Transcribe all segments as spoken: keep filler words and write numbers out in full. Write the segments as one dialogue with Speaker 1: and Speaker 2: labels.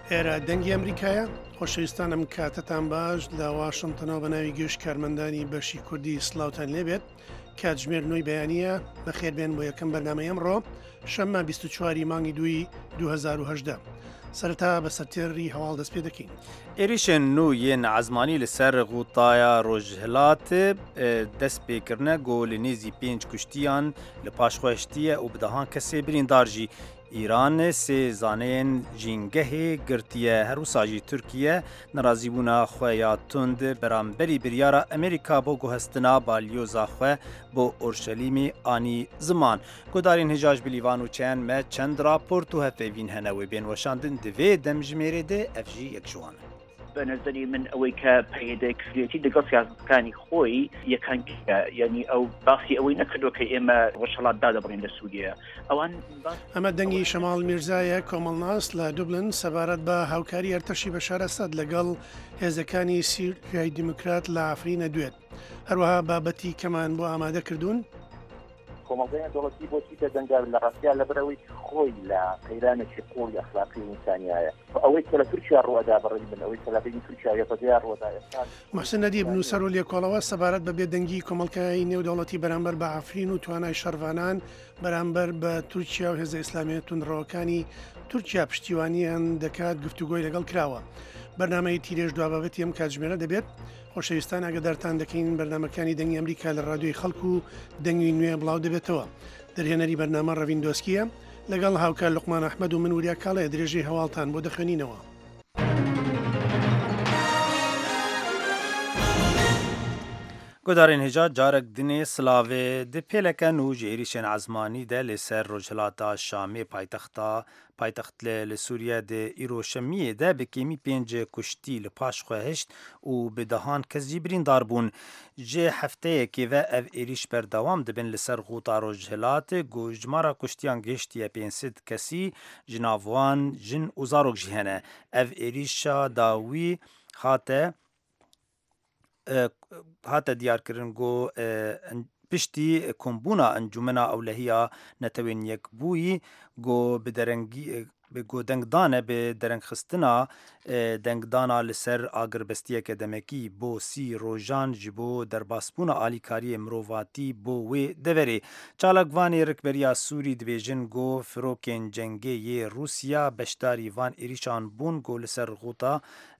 Speaker 1: ئێرە دەنگی ئەمریکایە خۆشەویستانم کاتتان باش لە واشنگتنەوە بە ناوی گەشت کارمەندانی بەشی کوردی سلااوان لێبێت کاتژمێر نوۆی بەیانیە بەخێربێن بۆ یەکەم بەرنامە ئەمڕۆ شەممە بیست و چواری مانگی دوی دو هەزار و هەژدە سەرتا بە سەرتێری هەواڵ دەست پێ دەکەین.
Speaker 2: ێریشên nû yên ezmanî li ser Xutaya Rojhilatê dest pêkirine got li nêzî pênc kuştiyan li paşxweştiye û bi dehan kesê birîndar jî. İran sê zaneyên jîngehê girtiye herwisa jî Tirkiye nerazîbûna xwe ya tund beramberî biryara Amerîka bo guhestina balyoza xwe bo Orşelîmê anî ziman. Guhdarên hêja ji bilîvan û çend me çend raport û hefevîn hene wê bên weşandin di vê demjimêrê de ev jî yek ji wan e.
Speaker 3: بەنظری من ئەوەی کە پەیدەکرێتی لەگەڵ سیاسەتەکانی خۆی یەکەن یعنی ئەو باسی ئەوەی نەکردو کە ئێمە ڕۆژهەڵات دادەبڕین لە سووریا ئەوان
Speaker 1: ئەمە دەنگی شەماڵ میرزایە کۆمەڵناس لە دوبلن سەبارەت بە هاوکاری ئەرتەشی بەشار ئەسەد لەگەڵ هێزەکانی سووریای دیموکرات لە ئافرینە دوێت هەروەها بابەتی کەمان بۆ ئامادە کردوون
Speaker 4: کۆمەڵگەیان دەوڵەتی بۆچی دەجەنگار لە ڕاستیا لەبەرەوەی خۆی لە قەیرانێکی قوڵی ئەخلاقی ئینسانیایە ئەوەی کە لە تورکیا ڕوەدا بەڕێی بن ئەوەی کە لە بینی تورکیا یەکەجیا ڕوەدا
Speaker 1: محسن نەدیب نووسەر و لێکۆڵەوە سەبارەت بە بێدەنگی کۆمەڵگەی نێودەوڵەتی بەرامبەر بە ئافرین و توانای شەڕڤانان بەرامبەر بە تورکیا و هێزە ئیسلامیە توندڕەوەکانی تورکیا پشتیوانیان دەکات گفتوگۆی لەگەڵ کراوە. بەرنامەی تیرێژ دوابەتی ئەم کاتژمێرە دەبێت خۆشەویستان ئاگدارتان دەکەین بەرنامەکانی دەنگی ئەمریکا لە ڕادیۆی خەڵک و دەنگی نوێ بڵاو دەبێتەوە. دەرهێنەری بەرنامە ڕەوین دۆسکیە لەگەڵ هاوکار لوقمان ئەحمەد و من وریا کاڵێ درێژەی هەواڵتان بۆ دەخوێنینەوە.
Speaker 2: Guhdarên hêja carek dinê Silavê di pêleke nû ji êrişên ezmanî de li ser Rojhilata Şamê paytexta paytext li Sûriye de îro şemiyê de bi kêmî pênc kuştî li paş xwe hişt û bi dehan kes jî birîndar bûn. Ji hefteyekê ve ev êriş berdewam dibin li ser Xuta Rojhilatê got jmara kuştiyan gêştiye pênsîd kesî ji nav wan jin û zarok jî hene. Ev êrişa dawî hate hate diyarkirin got piştî kombûna encûmena ewlehiya netewên yekbûyî got bi derengî bi got dengdane bi derengxistina dengdana li ser agirbestiyeke demekî bo sî rojan ji bo derbasbûna alîkariyê mirovatî bo wê deverê. Çalakvanê Rikberiya Sûrî dibêjin got firokên cengê yê Rûsya beşdarî van êrişan bûn got li ser Xuta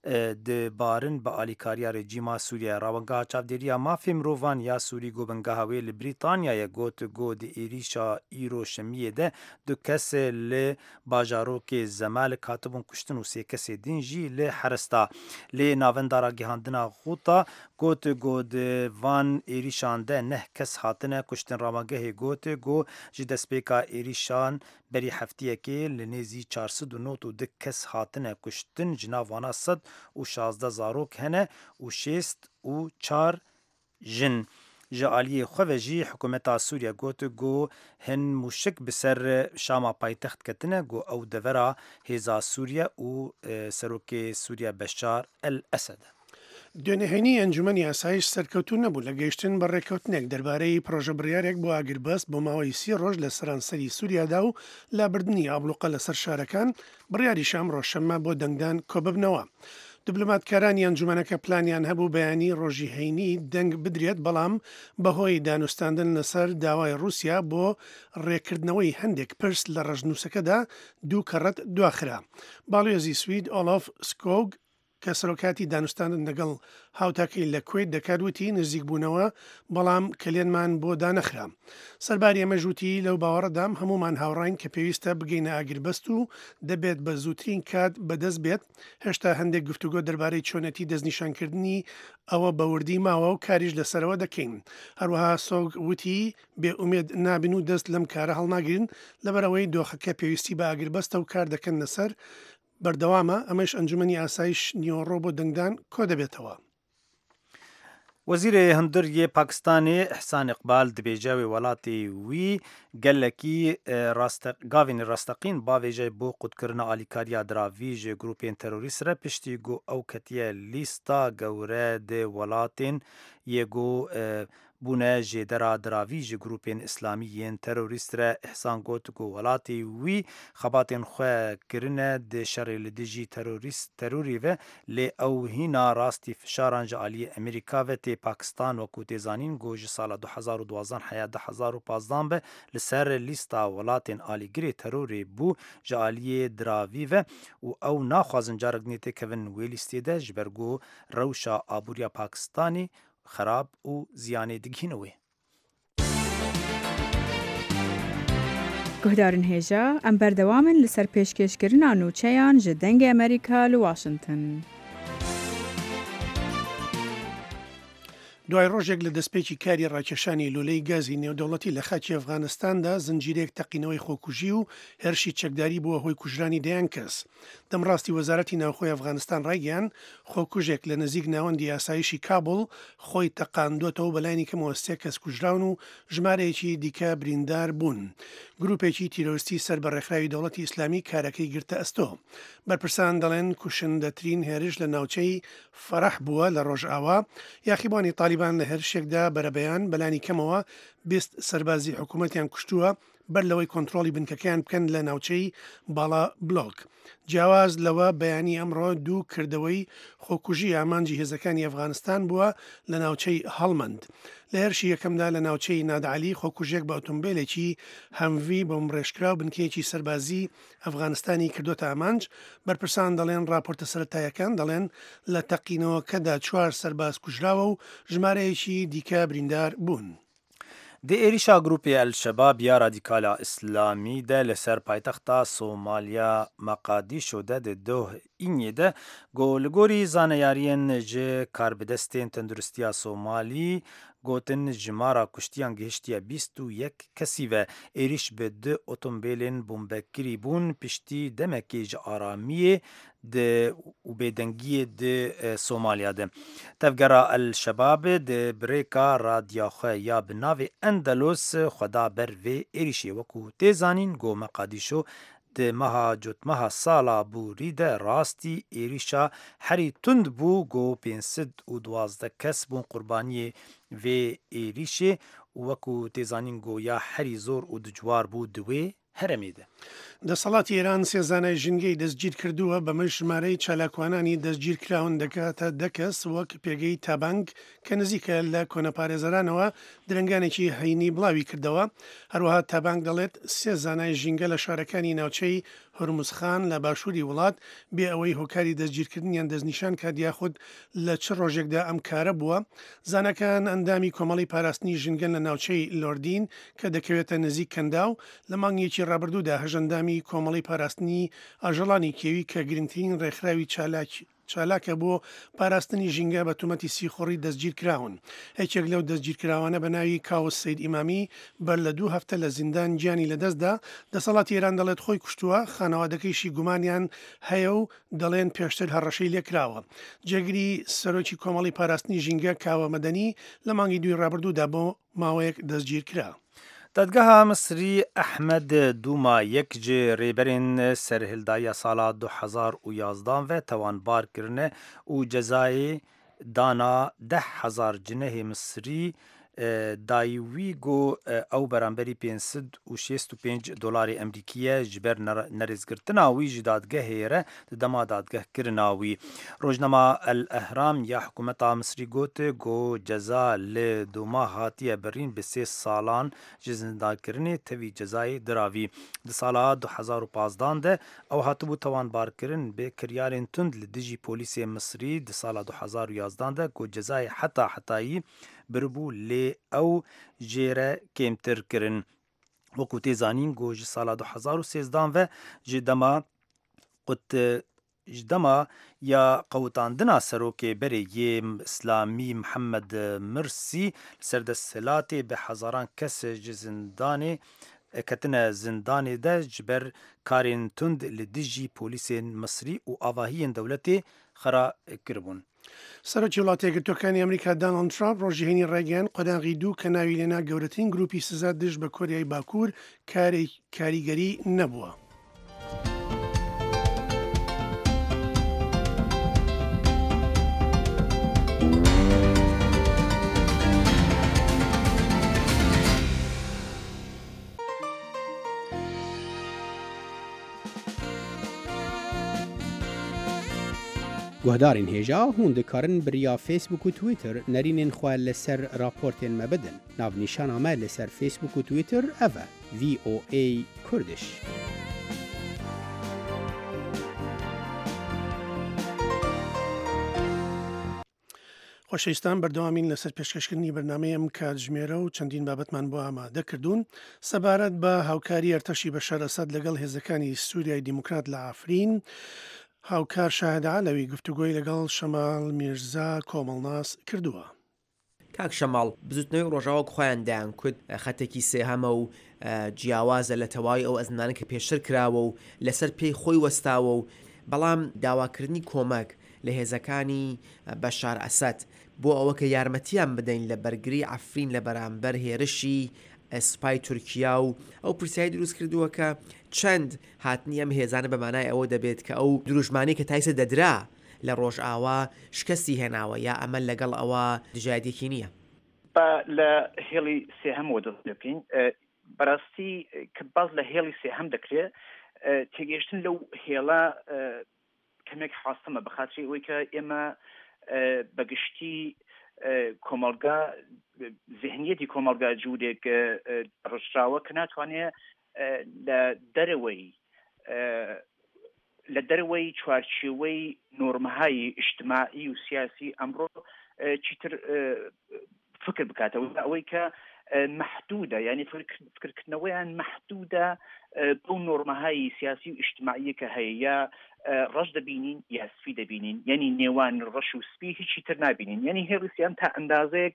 Speaker 2: dibarin bi alîkariya rejîma Sûriye. Rawenga çavdêriya mafê mirovan ya Sûrî got bingeha wê li Brîtanyayê got got di êrişa îro şemiyê de du kes li bajarokê Zemalek hatibûn kuştin û sê kesê din jî li Heresta. Lê navendara gihandina Xuta got got di van êrişan de neh kes hatine kuştin. Rawengehê got got ji destpêka êrişan berî heftiyekê li nêzî çar sed û nod û du kes hatine kuştin ji nav wana sed û şazdeh zarok hene û şêst û çar jin. Ji aliyê xwe ve jî hikûmeta Sûriye got got hin mûşik bi ser Şama paytext ketine got ew devera hêza Sûriye û serokê Sûriye Beşar el Esed.
Speaker 1: دوێنێهێنی ئەنجومەنی ئاسایش سەرکەوتوو نەبوو لە گەیشتن بە ڕێککەوتنێک دەربارەی پرۆژە بڕیارێک بۆ ئاگربەست بۆ ماوەی سی ڕۆژ لە سەرانسەری سووریادا و لابردننی ئابلوقە لەسەر شارەکان بڕیاری شام ڕۆژشەممە بۆ دەنگدان کۆببنەوە. دیبلۆماتکارانی ئەنجومەنەکە پلانیان هەبوو بەیانی ڕۆژی هەینی دەنگ بدرێت بەڵام بەهۆی دانوستاندن لەسەر داوای رووسیا بۆ ڕێکردنەوەی هەندێک پرس لە ڕژنووسەکەدا دوو کەڕەت دواخرا. باڵێزی سوید ئۆلۆف سکۆگ کە سەرۆکاتی دانوستاندن لەگەڵ هاوتاکەی لە کوێت دەکاتوتی نزیک بوونەوە بەڵام کلێنمان بۆ دانەخرا. سەرباری ئەمە ژووتی لەو باوەڕەدام هەمومان هاوڕاین کە پێویستە بگەینە ئاگربەست و دەبێت بە زووترین کات بەدەست بێت. هێشتا هەندێک گفتوگۆ دەربارەی چۆنەتی دەستنیشانکردنی ئەوە بەوردی ماوە و کاریش لەسەرەوە دەکەین. هەروەها سۆگ وتی بێ ئومێد نابین و دەست لەم کارە هەڵناگرن لەبەرەوەی دۆخەکە پێویستی بە ئاگربەستە و کار دەکەن لەسەر بەردەوامە ئەمەش ئەنجومەنی ئاسایش نیۆڕۆ بۆ دەنگدان کۆ دەبێتەوە.
Speaker 2: وەزیرê hundiriyê Pakistanê Ihsan Iqbal dibêje wê welatê wî gelekî gavên rasteqîn bavêje bo qutkirina alîkariya diravî ji grûpên terorîst re piştî got ew ketiye lîsta gewre di welatên yê got بوونه جێدەرا دراوی ji grûpên îslamî terorîst re ihsan got ku welatê wî xebatên xwe kirine di şerê li dijî terorîst terorî ve lê ew hîna rastî fişaran ji aliyê Amerîka ve tê Pakistan wekû tê zanîn got ji sala du hezar û duwazdeh heya du hezar û panzdeh be li ser lîsta welatên alîgirê terorê bû ji aliyê diravî ve û ew naxwazin carek dinê tê kevin wê lîstê de ji ber got rewşa abûriya Pakistanê xerab û ziyanê digihîne wê.
Speaker 5: Guhdarên hêja em berdewamin li ser pêşkêşkirina nûçeyan ji dengê Amerîka li Washington.
Speaker 1: دوای ڕۆژێک لە دەستپێکی کاری ڕاکێشانی لولەی گازی نێودەوڵەتی لە خاکی ئەفغانستاندا زنجیرێک تەقینەوەی خۆکوژی و هێرشی چەکداری بووە هۆی کوژرانی دەیان کەس. دەمڕاستی وەزارەتی ناوخۆی ئەفغانستان ڕایگەیان خۆکوژێک لە نزیک ناوەندی یاسایشی کابڵ خۆی تەقاندوێتەوە بەلایانی کەمەوە سێ کەس کوژراون و ژمارەیەکی دیکە بریندار بوون. گروپێکی تیرۆریستی سەر بە ڕێکخراوی دەوڵەتی ئیسلامی کارەکەی گرتە ئەستۆ. بەرپرسان دەڵێن کوشندەترین هێرش لە ناوچەی فەرەح بووە لە ڕۆژئاوا یاخیبانی طالیبان لە هێرشێکدا بەرەبەیان بەلانی کەمەوە بیست سەربازی حکوومەتیان کوشتووە بەر لەوەی کۆنتترۆلی بنکەکەیان بکەن لە ناوچەی باڵا بلۆک. جیاواز لەوە بەیانی ئەمڕۆ دوو کردەوەی خۆکوژی ئامانجی هێزەکانی ئەفغانستان بووە لە ناوچەی هەڵمەند. لە هێرشی یەکەمدا لە ناوچەی نادعالی خۆکوژێک بە ئۆتۆمبیلێکی هەمڤی بۆ ڕێژکرا و بنکەیەکی سەربازی ئەفغانستانی کردوتە ئامانج. بەرپرسان دەڵێن راپۆرتە سەرەتایەکان دەڵێن لە تەقینەوەکەدا چوار سەرباز کوژراوە و ژمارەیەکی دیکە بریندار بوون.
Speaker 2: د ێریشا گروپی ئەلشەباب یا رادیکالا ئیسلامی de li ser paytexta Somaliya Moqadîşo de di dohînê de got li gorî zaneyariyên ji karbidestên tenduristiya Somalî gotin ji mara kuştiyan gihiştiye bîst û yek kesî ve êriş bi du otomobîlên bombekirî bûn piştî demekê ji aramiyê û bêdengiyê di Somalya de. Tevgera El-Şebabê di birêka radiya xwe ya bi navê Endelos xweda ber vê êrişê wekû tê zanîn got Moqadîşo di meha cotmeha sala bûrî de rastî êrişa herî tund bû got pênc sed û duwazdeh kes bûn qurbaniyê vê êrişê û wekû tê zanîn got ya herî zor û dijwar bû di wê heremê de.
Speaker 1: دەسەڵاتی ئێران سێزانای ژنگەی دەستگیر کردووە بەمە ژمارەی چالاکوانانی دەستگیر کراون دەکاتە دەکەس وەک پێگەی تابنگ کە نزیکە لە کۆنەپارێزەرانەوە درنگانێکی هەینی بڵاوی کردەوە. هەروەها تابنگ دەڵێت سێزانای ژینگە لە شارەکانی ناوچەی هورمزخان لە باشووری وڵات بێ ئەوەی هۆکاری دەستگیرکردنیان دەستنیشان کات یاخود لە چ ڕۆژێکدا ئەم کارە بووە. زانەکان ئەندامی کۆمەڵی پاراستنی ژنگەن لە ناوچەی لۆردین کە دەکەوێتە نزیک کەنداو لە مانگێکی ڕابردوودا هەژەندامی کۆمەڵی پاراستنی ئاژەڵانی کێوی کە گرنگترین ڕێکخراوی چالاکی چالاکە بۆ پاراستنی ژینگە بە تومەتی سیخۆڕی دەستگیر کراون. هیچێک لەو دەستگیرکراوانە بە ناوی کاوس سید ئیمامی بەر لە دوو هەفتە لە زیندان گیانی لەدەستدا. دەسەڵاتی ئێران دەڵێت خۆی کوشتووە، خانەوادەکەیشی گومانیان هەیە و دەڵێن پێشتر هەڕەشەی لێکراوە. جێگری سەرۆکی کۆمەڵی پاراستنی ژینگە کاوە مەدەنی لە مانگی دوی ڕابردوودا بۆ ماوەیەک دەستگیر کرا.
Speaker 2: دادگاها مصری ئەحمەد دووما یەک ji rêberên serhildariya sala du hezar û yazdan ve tewanbarkirine û cezayê dana deh hezar cinehê Misrî dayî wî got ew beramberî pênc sed û şêst û pênc dolarê Emerîkî ji ber nerêzgirtina wî ji dadgehê re di dema dadgehkirina wî. Rojnama El Ehram ya hikûmeta Misrî got got ceza li dûma hatiye birîn bi sê salan ji zindankirinê tevî cezayê diravî. Di sala du hezar û panzdeh de ew hatibû tewanbarkirin bê kiryarên tund li dijî polîsê Misrî di sala du hezar û yazdan de got cezayê heta hetayî biribû lê ew jê re kêmtir kirin. Wekû tê zanîn got ji sala du hezar û sêzdeh ve ji dema qut ji dema ya qewitandina serokê berê yê İslamî Mihemed Mirsî li ser desthilatê bi hezaran kes ji zindanê ketine zindanê de ji ber karên tund li dijî polîsên Misrî û avahiyên dewletê xera kiribûn.
Speaker 1: سەرۆکی وڵاتی یەکگرتووەکانی ئەمریکا دانالد ترامپ ڕۆژهێنی ڕێگەیان قۆداغی دوو کە ناوی لێنا گەورەترین گروپی سزا دژ بە کۆریای باکوور کاریگەری نەبووە.
Speaker 6: گهدارین هێژا هون دکارن بریا فیسبوک و تویتر نرینین خواه لسر راپورتین مبدن. ناو نیشان آمد لسر فیسبوک و تویتر اوه وی او ای کردش.
Speaker 1: خۆشەویستان بەردەوامین لەسەر پێشکەشکردنی بەرنامەیەم کاتژمێرە و چەندین بابەتمان بۆ ئامادە کردوون سەبارەت بە هاوکاری ئەرتەشی بەشار ئەسەد لەگەڵ هێزەکانی سووریای دیموکرات لە ئافرین هاوکار شاهدا لەوی گفتوگۆی لەگەڵ شەماڵ میرزا کۆمەڵناس کردووە.
Speaker 7: کاک شەماڵ بزوتنەوەی ڕۆژاوە خۆیان دایان کورد خەتێکی سێهەمە و جیاوازە لە تەواوی ئەو ئەزمانە کە پێشتر کراوە و لەسەر پێی خۆی وەستاوە و بەڵام داواکردنی کۆمەک لە هێزەکانی بەشار ئەسەد بۆ ئەوە کە یارمەتیان بدەین لە بەرگری ئەفرین لە بەرامبەر هێرشی سپای تورکیا و ئەو پرسیایی دروست کردووە کە چەند هاتنی ئەم هێزانە بەمانای ئەوە دەبێت کە ئەو دروژمانی کە تایسە دەدرا لە ڕۆژ ئاوا شکستی هێناوە یا ئەمە لەگەڵ ئەوە دژایەتێکی نییە.
Speaker 3: لە هێڵی سێهەمەوە دەست بکەین بەڕاستی کە باز لە هێڵی سێهەم دەکرێت تێگەیشتن لەو هێڵە کەمێک حاستەمە بەخاتری ئەوەی کە ئێمە بەگشتی کۆمەڵگا ذهنیەتی کۆمەڵگا جوودێک ڕژراوە کە ناتوانێت لە دەرەوەی لە دەرەوەی چوارچێوەی نۆرمەهای ئیجتیماعی و سیاسی ئەمڕۆ چیتر فکر بکاتەوە ئەوەی کە محدودە یعنی فکرکردنەوەیان محدودە بۆ نۆرمەهای سیاسی و ئیجتیماعی کە هەیە یا ڕەش دەبینین یا سپی دەبینین یعنی نێوان ڕەش و سپی هیچی تر نابینین یعنی هێڵیسیان تا ئەندازەیەک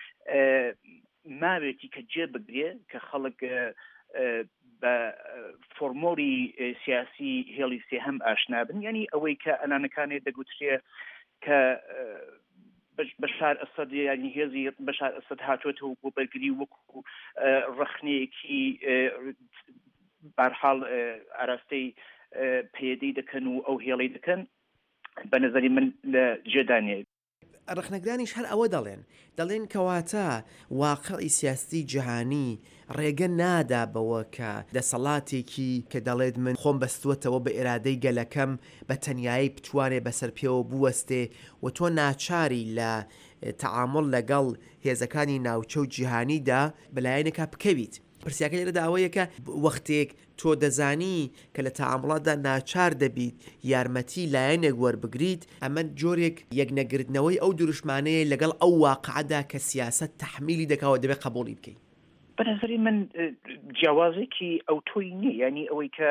Speaker 3: ماوێتی کە جێ بگرێ کە خەڵک بە فۆرمۆری سیاسی هێڵی سێهەم ئاشنا بن یعنی ئەوەی کە ئەنانەکانێ دەگوترێ کە بەشار ئەسەد ینی هێزی بەشار ئەسەد هاتوێتەوە بۆ بەرگری وەکو ڕەخنەیەکی بەرحاڵ ئاراستەی پێدەی دەکەن و ئەو هێڵەی دەکەن بە نەزەری من لە جێدانێ
Speaker 7: ڕخنەکدانیش هەر ئەوە دەڵێن دەڵێن کەواتە واقعی سیاستی جیهانی ڕێگە نادا بەوە کە دەسەڵاتێکی کە دەڵێت من خۆم بەستوەتەوە بە ئێرادەی گەلەکەم بە تەنیایی بتوانێت بەسەر پێوە بوەستێ و تۆ ناچاری لە تەعامل لەگەڵ هێزەکانی ناوچە و جیهانیدا بەلایەنێکا بکەویت. پرسیاکە لێرەدا ئەوەیە کە وەختێک تۆ دەزانی کە لە تەعامڵاتدا ناچار دەبیت یارمەتی لایەنێک وەربگریت ئەمە جۆرێک یەکنەگرتنەوەی ئەو دروشمانەیە لەگەڵ ئەو واقعەدا کە سیاست تەحمیلی دەکەوە دەبێت قبوڵی بکەیت.
Speaker 3: بەنظری من جیاوازێکی ئەو تۆی نییە ینی ئەوەی کە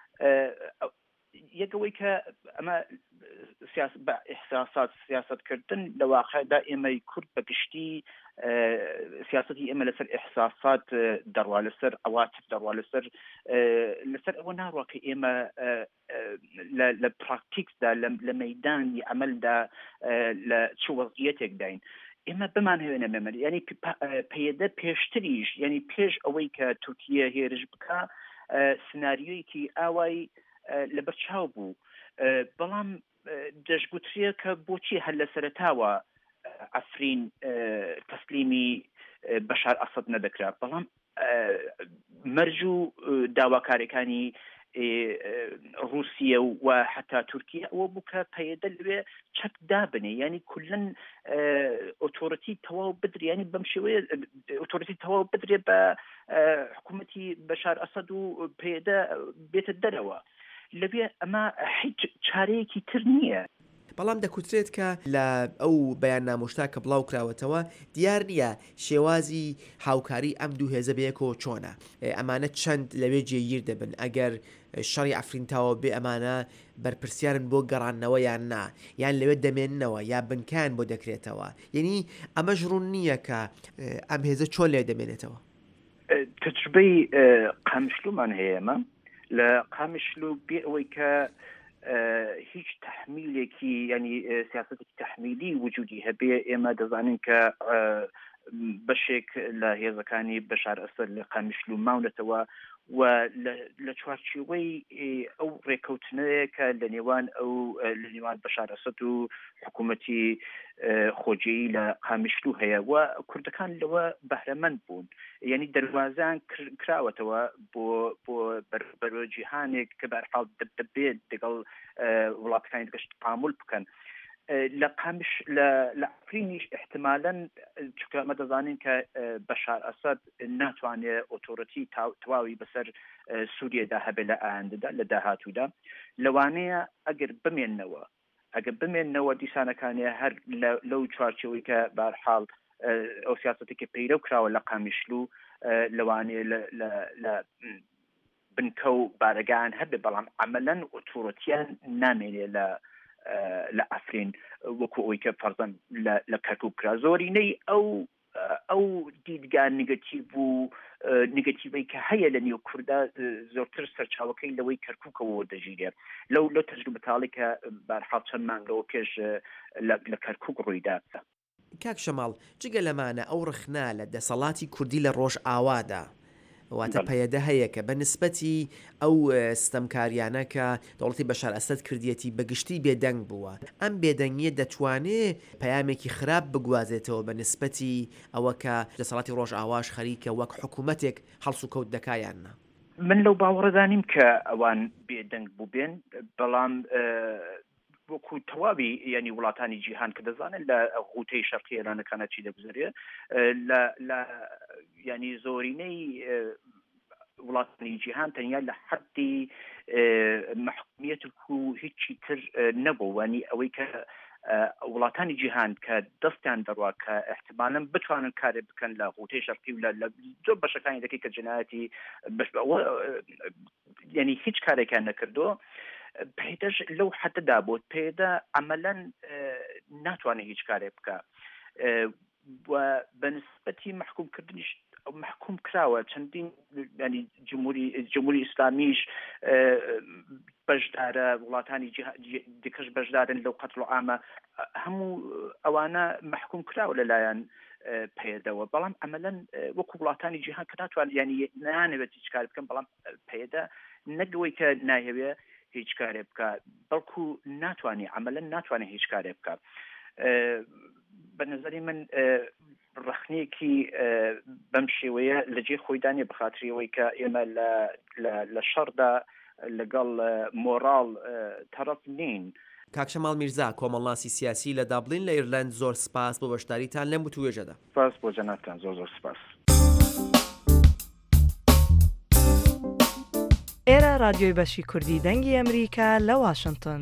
Speaker 3: یەکەوەی کە ئەمە بە ئیحساسات سیاستکردن لە واقعدا ئێمەی کورد بەگشتی سیاستی ئێمە لەسەر ئیحساسات دەڕوا لەسەر ئەواتف دەڕوا لەسەر لەسەر ئەوە ناڕوا کە ئێمە لە پراکتیکسدا لە مەیدانی عەمەلدا لە چ وەضعیەتێک داین ئێمە بمان هێنە مەمەری ینی پەیەدە پێشتریش ینی پێش ئەوەی کە تورکیە هێرش بکە سناریۆیەکی ئاوای لەبەرچاو بوو بەڵام دەشگوترێ کە بۆچی هەر لە سەرەتاوە ئەفرین تەسلیمی بەشار ئەسەد نەدەکرا بەڵام مەرج و داواکاریەکانی رووسیە و حتا تورکیا ئەوە بوو کە پەیەدە لەوێ چەک دابنێ ینی کولن ئۆتۆریتی تەواو بدرێ ینی بەم شێوەیە ئۆتۆریتی تەواو بدرێ بە حکوومەتی بەشار ئەسەد و پەیەدە بێتە دەرەوە لەوێ ئەمە هیچ چارەیەکی تر نییە.
Speaker 7: بەڵام دەکوترێت کە لە ئەو بەیان نامۆشتا کە بڵاو کراوەتەوە دیار نییە شێوازی هاوکاری ئەم دوو هێزە بەیەکەوە چۆنە ئەمانە چەند لەوێ جێگیر دەبن ئەگەر شەڕی ئەفرینتاوە بێ ئەمانە بەرپرسیارن بۆ گەڕانەوە یان نا یان لەوێ دەمێننەوە یا بنکان بۆ دەکرێتەوە یعنی ئەمە ژڕون نییە کە ئەم هێزە چۆن لێ دەمێنێتەوە.
Speaker 3: تجربەی قامشلومان هەیەمە لە قامشلو بێ ئەوەی کە هیچ تحمیلێکی ینی سیاستێکی تحمیلی وجودی هەبێ ئێمە دەزانین کە بەشێک لە هێزەکانی بەشار ئەسەد لە قامیشلو ماونەتەوە و لە چوارچێوەی ئەو ڕێکەوتنەیە کە لە نێوان ئەو لە نێوان بەشار ئەسەد و حکوومەتی خۆجێیی لە قامیشلو هەیە و کوردەکان لەوە بەهرەمەند بوون، یعنی دەواازان کراوەتەوە بۆ بۆ بەرەو جیهانێک کە بەرحاڵ دەبێت لەگەڵ وڵاتەکانی گەشت تامول بکەن. لە قامش لە ئەفرینیش احتمالاً چونکە ئەمە دەزانین کە بەشار ئەسەد ناتوانێت ئۆتۆڕەتی تەواوی بەسەر سووریەدا هەبێت لە ئایندەدا لە داهاتوودا، لەوانەیە ئەگەر بمێننەوە ئەگەر بمێننەوە دیسانەکانیە هەر لەو چوارچەوەی کە بەرحاڵ ئەو سیاسەتێکی پەیرەو کراوە لە قامیشلو لەوانەیە لە بنکە و بارەگان هەبێ، بەڵام عەمەلاً ئۆتۆڕەتیان نامێنێ لە لە ئەفرین وەکو ئەوی کە فەرزەن لە کەرکووک کرا. زۆرینەی ئەو ئەو دیدگان نگەتیڤ و نگەتیڤی کە هەیە لە نێو کووردا زۆرتر سەرچاوەکەی لەوەی کەرکووکەوە دەژیرێ لەو لەو تەجروبەتاڵی کە بەرحاڵ چەند مانگەوە پێش لە کەرکووک ڕوویدا.
Speaker 7: کاک شەماڵ، جگە لەمانە ئەو ڕخنا لە دەسەڵاتی کوردی لە ڕۆژ ئاوادا واتە پەیەدە هەیە کە بە نسبەتی ئەو ستەمکاریانە کە دەوڵەتی بەشار ئەسەد کردیەتی بەگشتی بێدەنگ بووە، ئەم بێدەنگیە دەتوانێت پەیامێکی خراپ بگوازێتەوە بە نسبەتی ئەوە کە دەسەڵاتی ڕۆژ ئاواش خەریکە وەک حکوومەتێک هەڵس و کەوت دەکایاننا.
Speaker 3: من لەو باوەڕدانیم کە ئەوان بێدەنگ بوو بێن، بەڵام وەکو تەواوی ینی وڵاتانی جیهان کە دەزانن لە غوتەی شەرقی ئێرانەکانە چی دەگوزارێ لە ینی زۆرینەی وڵاتانی جیهان تەنیا لە حەدی محکومیەت و هیچی تر نەبوو، وانی ئەوەی کە وڵاتانی جیهان کە دەستیان دەڕوا کە احتمالاً بتوانن کارێ بکەن لە غوتەی شەرقی و لە زۆر بەشەکانی دەکەی کە جنایەتی ینی هیچ کارێکیان نەکردو، پێدەش لەو حەدەدا بۆ پێدا عەمەلاً ناتوانێت هیچ کارێ بکە و بەنسبەتی محکومکردنیش محکوم کراوە. چەندین ینی جمهوری ئیسلامیش بەشدارە، وڵاتانی دیکەش بەشدارن لەو قەتڵ و عامە، هەموو ئەوانە محکوم کراوە لەلایەن پەیەدەوە، بەڵام عەمەلاً وەکو وڵاتانی جیهان کە ناتوان ینی نانەوێت هیچ کار بکەن، بەڵام پەیەدە نەگەوەی کە نایەوێ هیچ کارێ بکە، بەڵکو ناتوانێت عەمەلاً ناتوانێت هیچ کارێ بکە. بە نظری من ڕخنەیەکی بەم شێوەیە لەجێ خۆیدانێ بەخاتریەوەی کە ئێمە لە شەڕدا لەگەڵ مۆراڵ تەرەف نین.
Speaker 7: کاک شەماڵ میرزا، کۆمەڵناسی سیاسی لە دابلین لە ئیرلند، زۆر سپاس بۆ بەشداریتان لەم وتوێژەدا.
Speaker 3: سپاس بۆ جەنابتان، زۆر زۆر سپاس.
Speaker 8: ئێرە رادیۆی بەشی کوردی دەنگی ئەمریکا لە واشنگتن.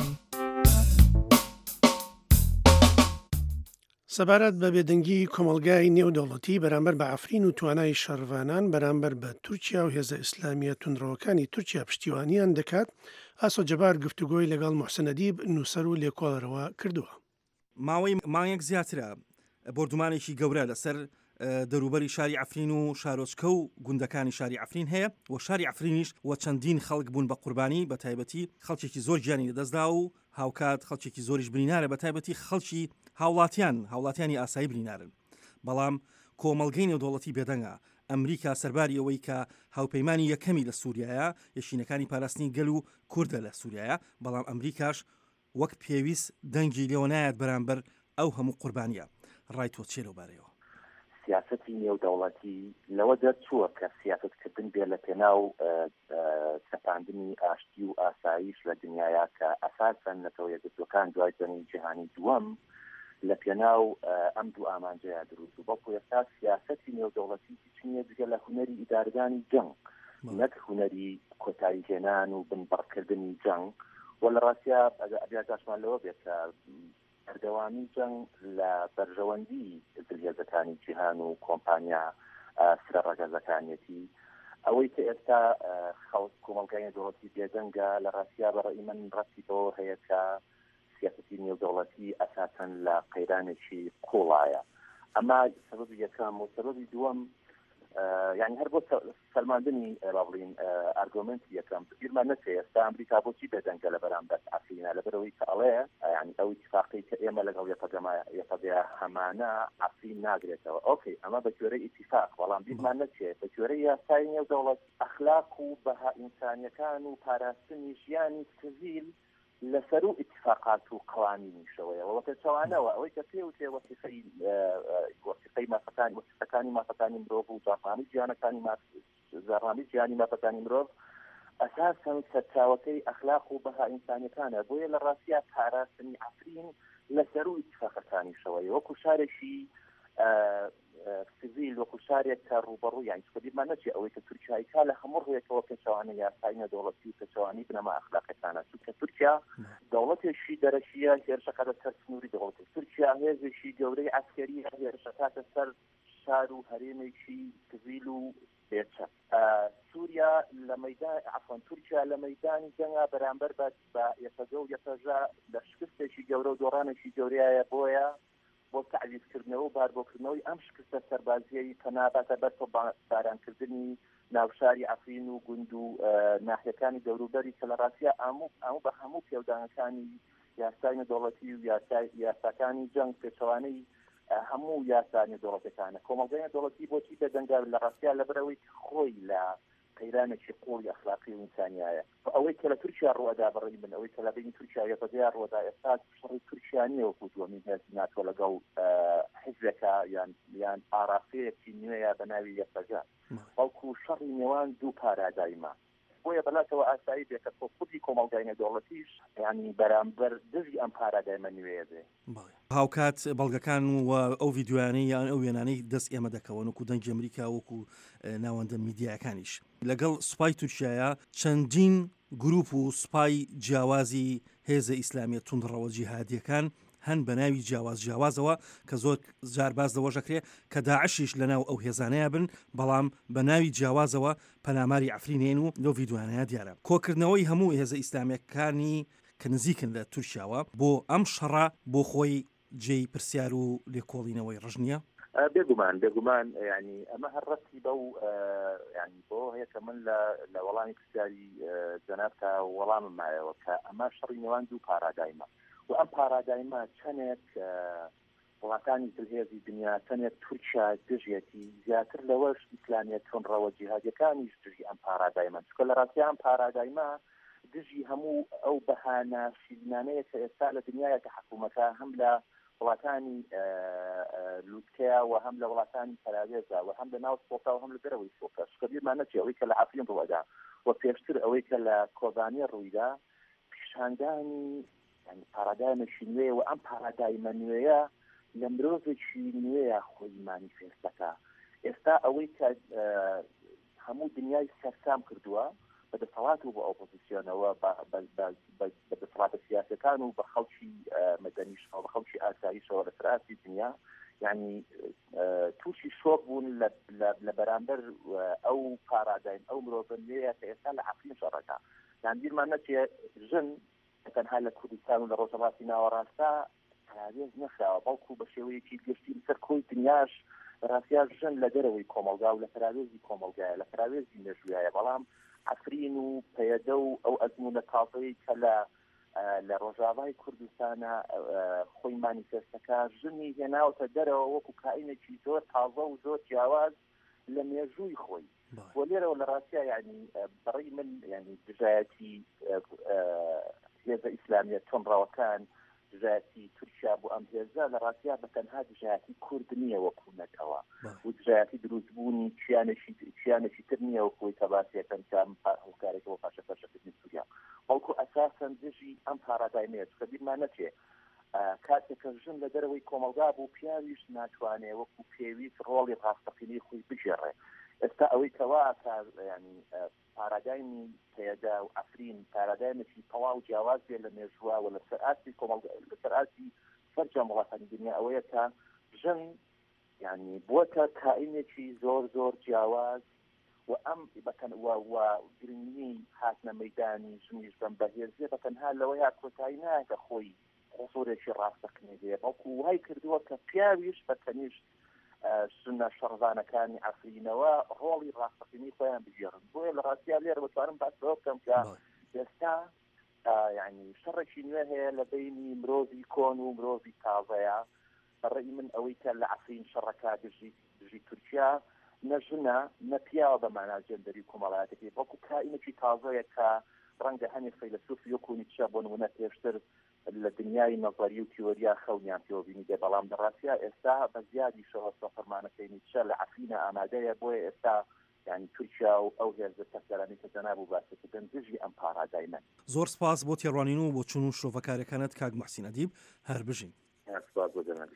Speaker 1: سەبارەت بە بێدەنگی کۆمەلگای نێودەوڵەتی بەرامبەر بە ئەفرین و توانای شەڕڤانان بەرامبەر بە تورکیا و هێزە ئیسلامیە تونڕەوەکانی تورکیا پشتیوانیان دەکات، ئاسۆ جەبار گفتوگۆی لەگەڵ موحسن ئەدیب نووسەر و لێکۆڵەرەوە کردووە.
Speaker 9: ماوەی مانگێک زیاترە بردومانێکی گەورە لەسەر دەروبەری شاری عەفرین و شارۆچکە و گوندەکانی شاری عەفرین هەیە و شاری عەفرینیش و چەندین خەڵک بوون بە قوربانی، بە تایبەتی خەڵکێکی زۆر گیانی لەدەستدا و هاوکات خەڵکێکی زۆریش برینارە، بە تایبەتی خەڵکی هاوڵاتیان هاوڵاتیانی ئاسایی برینارن. بەڵام کۆمەڵگەی نێودەوڵەتی بێدەنگە ئەمریکا سەرباری ئەوەی کە هاوپەیمانی یەکەمی لە سووریایە، یەشینەکانی پاراستنی گەل و کوردە لە سووریایە، بەڵام ئەمریکاش وەک پێویست دەنگی لێوە نایەت بەرامبەر ئەو هەموو قوربانیە. ڕای تۆ چێ لەوبارەیەوە؟
Speaker 4: سیاسەتی نێودەوڵەتی لەوە دەرچووە کە سیاسەتکردن بێ لە پێناو سەپاندنی ئاشتی و ئاسایش لە دنیاە کە ئەساسەن نەتەوە یەکگرتوەکان دوای جەنگی جیهانی دووەم لە پێناو ئەم دوو ئامانجەیە دروست و بەڵکو ئێستا سیاسەتی نێودەوڵەتی چنیە جگە لە هونەری ئیدارەکانی جەنگ، نەک هونەری کۆتاییهێنان و بنبڕکردنی جەنگ. و لە ڕاستیا ئەبیاتاشمان لەوە بێت کە بەردەوامی جەنگ لە بەرژەوەندی دڵهێزەکانی جیهان و کۆمپانیا سرە ڕەگەزەکانیەتی ئەوەی کە ئێستا خەڵک کۆمەڵگای نێودەوڵەتی بێدەنگە لە ڕاستیا بەڕێی من ڕاستیەوە هەیە کە سیاسەتی نێودەوڵەتی ئەساسەن لە قەیرانێکی کۆڵایە. ئەمە سەبەبی یەکەم و سەبەبی دووەم یعنی هەر بۆ سەلماندنی باڵین ئارگۆمنتی یەکەم بیرمان نەچێت ئێستا ئەمریکا بۆچی بێدەنگە لە بەرامبەر ئەفرینا لەبەرەوەی کە ئەڵێ یعنی ئەو اتفاقی کە ئێمە لەگەڵ یەکەگە هەمانە ئەفرین ناگرێتەوە ئۆکەی ئەمە بە جۆرەی ئیتیفاق بەڵام بیرمان نەچێت بە جۆرەی یاسای نێودەوڵەت ئەخلاق و بەها ئینسانیەکان و پاراستنی ژیانی سڤیل لەسەر و اتفاقات و قوانینیشەوەیە وەکە چاوانەوە ئەوەی کە پێ وتێ وەسیقەی وەسیقەی مافەکانی وەسیقەکانی مافەکانی مرۆڤ و زاڕامی گیانەکانی زاڕامی گیانی مافەکانی مرۆڤ ئەساساً سەرچاوەکەی ئەخلاق و بەها ئینسانیەکانە بۆیە لە ڕاستیە پاراستنی ئەفرین لەسەر و اتفاقەکانیشەوەیە وەکو شارێکی سڤیل وەکو شارێک کە ڕوبەڕوو یان بیرمان نەچێت ئەوەی کە تورکیایکا لە هەموو ڕوویەکەوە پێچەوانە یاسای نێودەوڵەتی و پێچەوانی بنەما ئەخلاقیەکانە چونکە تورکیا دەوڵەتێکی دەرەکیە هێرشەکە لەسەر سنووری دەوڵەتی تورکیا هێزێکی گەورەی عەسکەری هێرشەکاتە سەر شار و هەرێمێکی سڤیل و بێچە سووریا لە مەیدان عەفوەن تورکیا لە مەیدانی جەنگا بەرامبەر بە یەکەجە و یەکەژە لە شکستێکی گەورە و دۆڕانێکی گەورەیە بۆیە بۆ تعویزکردنەوە و باربۆکردنەوەی ئەم شکستە سەربازیەی پەناباتە بەر تۆ بارانکردنی ناوشاری ئەفرین و گوند و ناحیەکانی دەوروبەری کە لە ڕاستیە ئەموو بە هەموو پێودانەکانی یاسای نێودەوڵەتی و یاساکانی جەنگ پێچەوانەی هەموو یاسای نێودەوڵەتەکانە کۆمەڵگەی نێودەوڵەتی بۆچی بێدەنگا لە ڕاستیە لەبەرەوەی خۆی لە قەیرانێکی قوڵی ئەخلاقی و ئینسانیایە ئەوەی کە لە تورکیا ڕوەدا بڕی من ئەوەی کە لە بینی تورکیا یەکەجا ڕوەدا ئێستا شەڕی تورکیانیەوە بوو دووەمین هێز ناتۆ لەگەڵ حیزبێکە یان یان ئاراسەیەکی نوێیە بە ناوی یەکەجا بەڵکو شەڕی نێوان دوو پارادایمە بۆیە بەلاتەوە ئاسایی بێکە تۆ خودی کۆمەڵگای نێودەوڵەتیش ینی بەرامبەر دژی ئەم پارادایمە نوێیە بێ
Speaker 9: هاوکات بەڵگەکان و ئەو ڤیددیوانەی یان ئەو وێنانەی دەست ئێمە دەکەون وەکو دەنگی ئەمریکا وەکو ناوەندە میدیاکانیش لەگەڵ سوپای تورکیایە چەندین گروپ و سوپای جیاوازی هێزە ئیسلامیە توندڕەوە جیهادیەکان هەن بە ناوی جیاواز جیاوازەوە کە زۆر جار باز دەوەژەکرێ کە داعشیش لەناو ئەو هێزانەیە بن بەڵام بە ناوی جیاوازەوە پەناماری ئەفرینێن و لەو ڤیددیوانەیە دیارە کۆکردنەوەی هەموو هێزە ئیسلامیەکانی کە نزیکن لە تورکیاوە بۆ ئەم شەڕە بۆ خۆی جێی پرسیار و لێکۆڵینەوەی ڕژنیە
Speaker 4: بێگومان بێگومان ینی ئەمە هەر ڕەتی بە و ینی بۆ هەیە کە من لە وەڵامی پرسیاری جەناب تا وەڵامم مایەوە کە ئەمە شەڕی نێوان دوو پارادایمە و ئەم پارادایمە چەندێک وڵاتانی دڵهێزی دنیا چەندێک تورکیا دژێتی زیاتر لەوەش ئیسلامیە تۆنڕەوە جیهادیەکانیش دژی ئەم پارادایمە چکە لە ڕاستی ئەم پارادایمە دژی هەموو ئەو بەهانە شیرینانەیە کە ئێستا لە دنیاە کە حکوومەتە هەم لە وڵاتانی لووتکەیە و هەم لە وڵاتانی پەراوێزە و هەم لە ناو سۆکا و هەم لە دەرەوەی سۆکە شکەبیرمان نەچێ ئەوەی کە لە ئەفرین ڕوەدا و پێشتر ئەوەی کە لە کۆبانیە ڕوویدا پیشاندانی پارادایمێکی نوێ و ئەم پارادایمە نوێیە لە مرۆڤێکی نوێیە خۆی مانیفێستەکە ئێستا ئەوەی کە هەموو دنیای سەرسام کردووە بە دەسەڵات و بە ئۆپۆزیسیۆنەوە بە دەسەڵاتە سیاسەکان و بە خەڵکی مەدەنیشەوە بە خەڵکی ئاساییشەوە لە سەراسی دنیا یعنی تووشی شۆک بوون لە بەرامبەر ئەو پارادایم ئەو مرۆڤە نوێیە کە ئێستا لە عەفرین شەڕەکە یان بیرمان نەچێ ژن تەنها لە کوردستان و لە ڕۆژهەڵاتی ناوەڕاستە پاراوێز نەخراوە بەڵکو بە شێوەیەکی گشتی سەر کۆی دنیاش ڕاستیا ژن لە دەرەوەی کۆمەلگا و لە پاراوێزی کۆمەلگایە لە پاراوێزی مێژوویایە بەڵام عەفرین و پەیەدە و ئەو ئەزمونە تازەی کە لە لە ڕۆژاوای کوردستانە خۆی مانیفێستەکە ژنی هێناوتە دەرەوە وەکو کائینێکی زۆر تازە و زۆر جیاواز لە مێژووی خۆی بۆ لێرەوە لە ڕاستیە ینی بەڕی من ینی دژایەتی هێزە ئیسلامیە تۆنڕەوەکان دژایەتی تورکیا بۆ ئەم هێزە لە ڕاستیا بە تەنها دژایەتی کورد نییە وەکو نەتەوە و دژایەتی دروستبوونی چیانێکی چیانێکی تر نییە وەکوی تەباسیەکەن کام هەڵکارێکەوە پاشە پاشەکردنی سووریا بەڵکو ئەساسەن دژی ئەم پارادایمەیە چکە بیرمان نەچێ کاتێککە ژن لە دەرەوەی کۆمەلگا بوو پیاویش ناتوانێ وەکو پێویست ڕۆڵی ڕاستەقینەی خۆی بژێڕێ ئێستا ئەوەی کەوا ینی پارادایمی پێدا و ئەفرین پارادایمێکی تەواو جیاواز بێ لە مێژووە و لە سەرئاسی کۆمەلگا لە سەرئاسی فەرجە وڵاتانی دنیا ئەوەیە کە ژن ینی بووەتە کائینێکی زۆر زۆر جیاواز و ئەم بەکەن و گرنگی هاتنە مەیدانی ژنیش بەم بەهێزیە بەتەنها لەوەیە کۆتایی نایکە خۆی قوسوورێکی ڕاستەقینێ بێ بەڵکو وای کردووە کە پیاویش بەتەنیشت سنە شەڕزانەکانی عەفرینەوە ڕۆڵی ڕاستەقینەی خۆیان بگێڕن بۆیە لە ڕاستیا لێرە بەتوانم باسەوە بکەم کە ئێستا یعنی شەڕێکی نوێ هەیە لە بینی مرۆڤی کۆن و مرۆڤی تازەیە بەڕێی من ئەوەی کە لە عەفرین شەڕەکە دژی دژی تورکیا نەژنە نەپیاوە بە مانای جێندەری کۆمەڵایەتێکی وەکو کائینێکی تازەیە کە ڕەنگە هەنێ فەیلسوف وەکو نیچە بۆ نمونە پێشتر لە دنیای نەظەری و تیۆریا خەونیان پێوە بینی دێ بەڵام لە ڕاستیا ئێستا بە زیادی شەوە فەرمانەکەی نیچە لە عەفرینە ئامادەیە بۆیە ئێستا یعنی تورکیا و ئەو هێزە تەکەرانی کە جەناب و باسەکردن دژی ئەم پاراداینە.
Speaker 9: زۆر سپاس بۆ تێڕوانین و بۆ چون و شرۆڤەکارەکانت کاک موحسین ئەدیب هەر بژین.
Speaker 4: سپاس بۆ جەناب.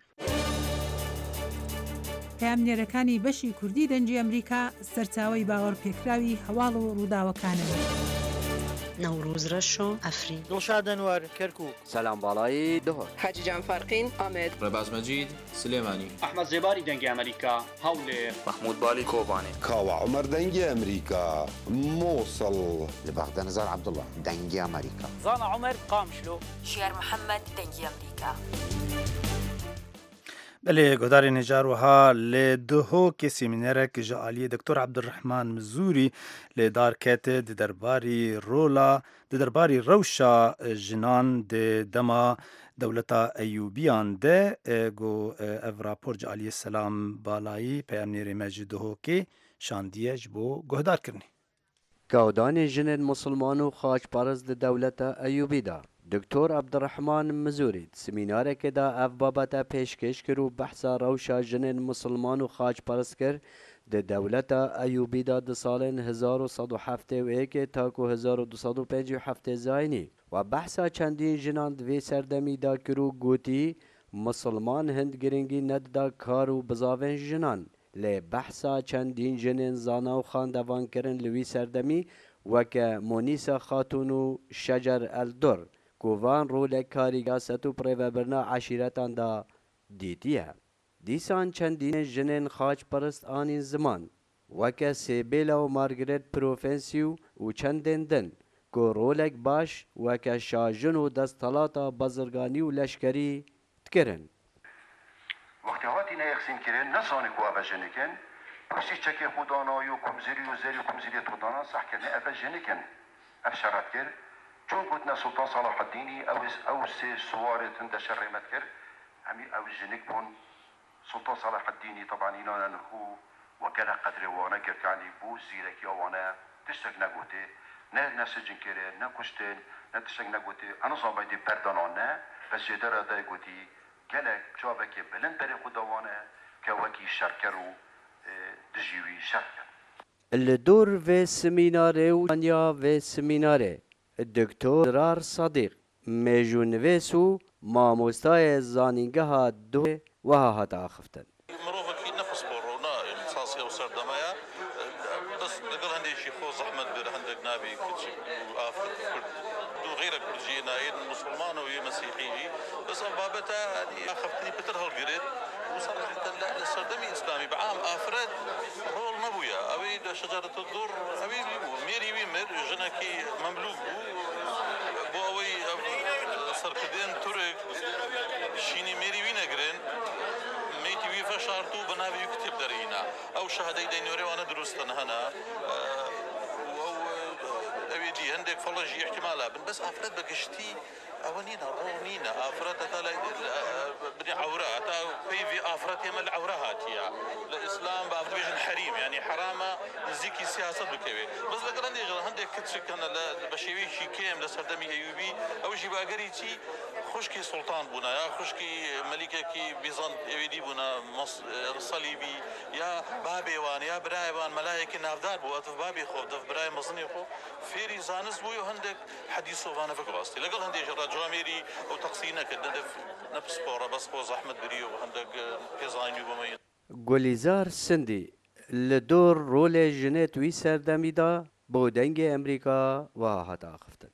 Speaker 10: پامنێرەکانی بەشی کوردی دەنگی ئەمریکا سەرچاوەی باوەڕ پێکراوی هەواڵ و ڕووداوەکانن.
Speaker 8: نەوروز ڕەشۆ ئەفرین
Speaker 11: دڵشاد ئەنوەر کەرکووک
Speaker 12: سەلام باڵایی دهۆر
Speaker 13: حاجیجان فەرقین ئامێد
Speaker 14: ڕێباز مەجید سلێمانی
Speaker 15: ئەحمەد زێباری دەنگی ئەمریکا هەولێر
Speaker 16: محمود بالی کۆبانێ
Speaker 17: کاوە عومەر دەنگی ئەمریکا مووسڵ
Speaker 18: لە بەغدە نزار عەبدوڵڵا دەنگی ئەمریکا
Speaker 19: زانا عومەر قامشلۆ
Speaker 20: شێر محەممەد دەنگی ئەمریکا.
Speaker 2: بله گودار نجار وها لدهو که سیمینره که جعالی دکتر عبدالرحمن مزوری لدار کته د درباری رولا د درباری روشا جنان د دما دولتا ایوبیان ده گو اف راپور جعالی سلام بالایی پیامنیر مجدهو که شاندیج بو گهدار کرنی.
Speaker 12: گودان جنن مسلمان و خاج پرز د دولتا ایوبی دا دکتر عبدالرحمن مزوری سمیناره که دا اف بابتا پیشکش کرد و بحثا روشا جنن مسلمان و خاج پرست کرد د دولتا ایوبی دا د سالن هزار و صد و هفته و یک تاکو هزار و دوصد و پنج و هفته زاینی و بحثا چندین جنان دوی سردمی دا کرو گوتی مسلمان هند گرنگی ند دا کار و بزاون جنان لی بحثا چندین جنن زانا و خاندوان کرن لوی سردمی وکه مونیسا خاتون و شجر الدر کووان رولک کاریگاست و پریوبرنا عشیرتان دا دیتیه. دیسان چندین جنین خاج پرست آنین زمان وکه سیبیلا و مارگریت پروفنسیو و چندین دن که رولک باش وکه شاجن و دستالاتا بزرگانی و لشکری تکرن.
Speaker 21: وقتی هاتی نیخسین کرن نسانی که او جنکن کسی چکی خودانایی و کمزری و زری و کمزریت خودانا صح کرنه او جنکن اف شرط کرد چون قلتنا سلطان صلاح الديني او او سي سوارت عند شرمت كر همي او جنك بون سلطان صلاح الديني طبعا ينانا نخو وكان قدر وانا كر يعني بو زيرك يا وانا تشتك نقوتي نا نسجن كره نا كشتن نا تشتك نقوتي انا صابيتي بردانانا بس جدر دا قوتي كلك شابك بلند بري خدوانا كوكي شركرو دجيوي شركر
Speaker 12: الدور في سميناري وانيا في سميناري الدكتور رار صديق ميجون فيسو ما مستاي زانينجها دو وها هتا خفتن
Speaker 22: مروفك في نفس بورونا اختصاصي او سردمايا بس نقول عندي شي خو زحمه بير عندك نابي كتشي وافر دو غيرك كرجينا مسلمان وهي مسيحي بس بابتها هذه اخفتني بتر هالقريد وصراحه لا السردمي اسلامي بعام افراد رول مبويا ابي شجره الدور ابي ميري ويمر جنكي مملوك بو اوي سركدين ترك شيني ميري وينغرين ميتي وي فشارتو بنابي يكتب درينا او شهادي دينوري وانا درستن هنا او ابي دي عندك فلجي احتمالات بس افراد بقشتي اونينا رونينا افراد تاع بني عورات في في افراد يم العورات يا الاسلام باب بيج الحريم يعني حرامه نزيكي سياسه بكوي بس لقد عندي عندك كتشك انا بشوي شي كيم لسردمي ايوبي او شي باغريتي خشكي سلطان بنا يا خشكي ملكه كي بيزنط يدي بنا صليبي يا بابي وان يا براي وان ملائكه نافدار بو بابي خو دف براي مصني خو فيري زانس بو عندك حديث وانا فكرستي لقد عندي جواميري او تقسينا كدف نفس بورا بس بو زحمه بريو عندك كيزاين يومين
Speaker 12: گلیزار سندی لدور رول جنت وی سردمی دا بودنگ امریکا و هتا خفتن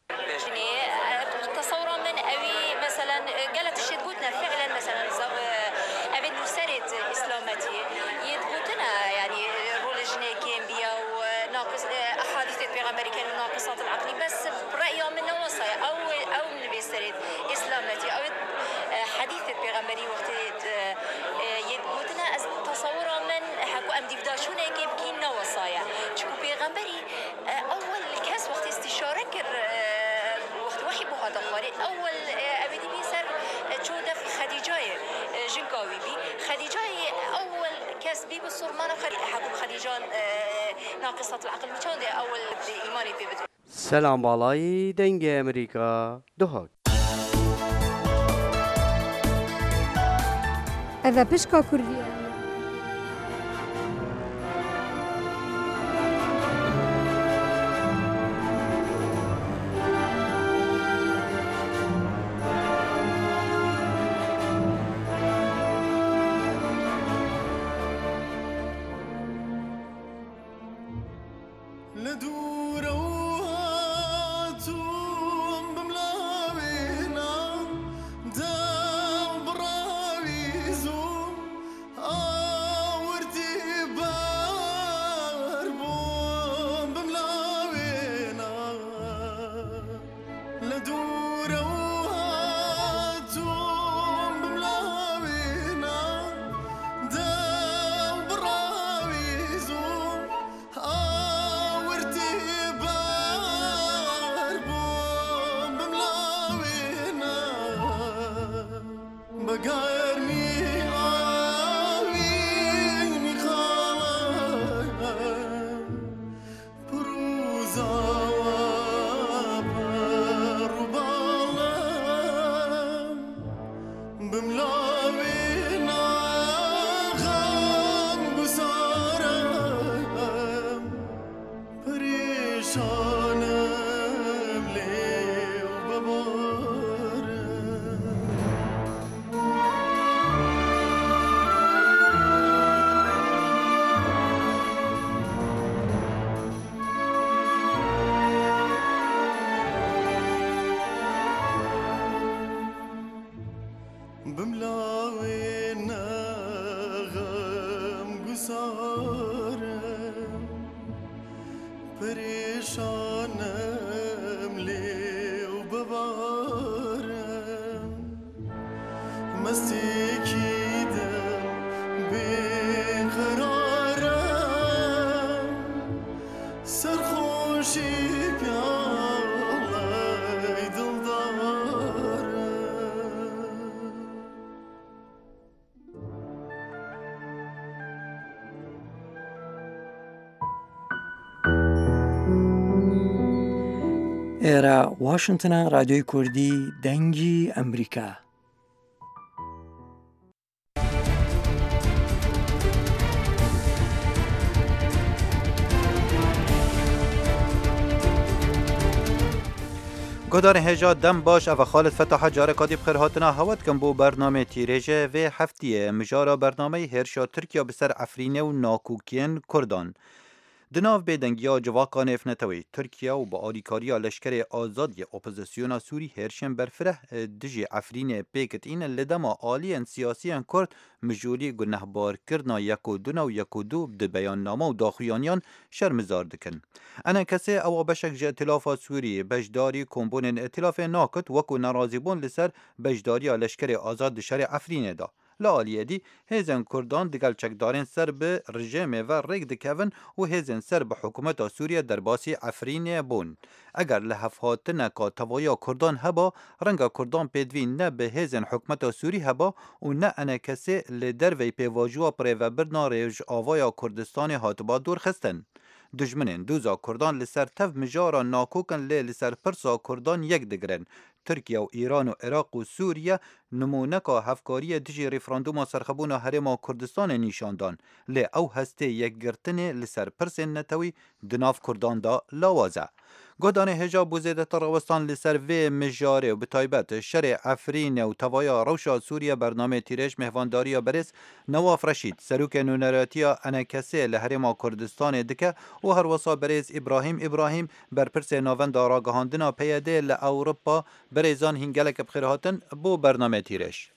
Speaker 20: تصورا من اوي مثلا قالت الشيء قلتنا فعلا مثلا ابي نسرد اسلامتي يدقوتنا يعني رول جني كيمبيا وناقص احاديث البيغمبري كانوا ناقصات العقل بس برايهم من وصايا او او من بيسرد اسلامتي او حديث البيغمبري وقت يدقوتنا تصور دیوداشونه که بکین نوصایا چکو پیغمبری اول کس وقت استشاره کر وقت وحی بو هذا خواري اول ابدي بيسر چو دف خديجه جنكاوي بي خديجه اول كاس بي بالصرمان حكم خديجه ناقصه العقل مشان اول ايماني بي بدو
Speaker 12: سلام بالای دنگ امریکا دهک
Speaker 11: اذا بشكا كردية
Speaker 13: ئێرە واشنگتنە رادیۆی کوردی دەنگی ئەمریکا.
Speaker 2: گودار هجا دم باش او خالد فتح جاره کادی بخیر هاتنا هوت کن بو برنامه تیریجه و هفتیه مجارا برنامه هرشا ترکیه بسر افرینه و ناکوکین کردان. دناو بدنگیا جواکان افنتوی ترکیه و با آلیکاریا لشکر آزادی اپوزیسیونا سوری هرشن برفره دجی افرین پیکت این لدما آلین سیاسیان کرد مجوری گنهبار کرنا یکو دونا و یکو دو ده بیان نامه و داخویانیان شرمزار دکن. انا کسی او بشک جه اتلاف سوری بجداری کمبون اتلاف ناکت وکو نرازیبون لسر بجداری لشکر آزاد شهر افرین دا. لعالیه دی هزن کردان دیگل چکدارین سر به رژیم و ریگ دکون و هزن سر به حکومت سوریه در باسی افرین بون. اگر لحفات نکا توایا کردان هبا رنگا کردان پیدوین نه به هزن حکومت سوری هبا و نه انا کسی لدر وی پیواجوا پره و برنا ریج آوایا کردستان هاتبا دور خستن. دجمنین دوزا کردان لسر تف مجارا ناکوکن لی لسر پرسا کردان یک دگرن. ترکیه و ایران و عراق و سوریه نمونکا هفکاری دیجی ریفراندوم سرخبون هرما کردستان نیشاندان لی او هسته یک گرتن لسر پرسن نتوی دناف کردان دا لاوازه. گودان هجا بوزیده ترغوستان لسر و مجاره و بتایبت شر افرین و توایا روشا سوریه برنامه تیرش مهوانداری برس نواف رشید سروک نونراتیا انکسه لهرما کردستان دکه و هر وصا برز ابراهیم ابراهیم برپرس ناوند آراگهاندنا پیاده لأوروپا برزان هنگلک بخیرهاتن بو برنامه تیرش.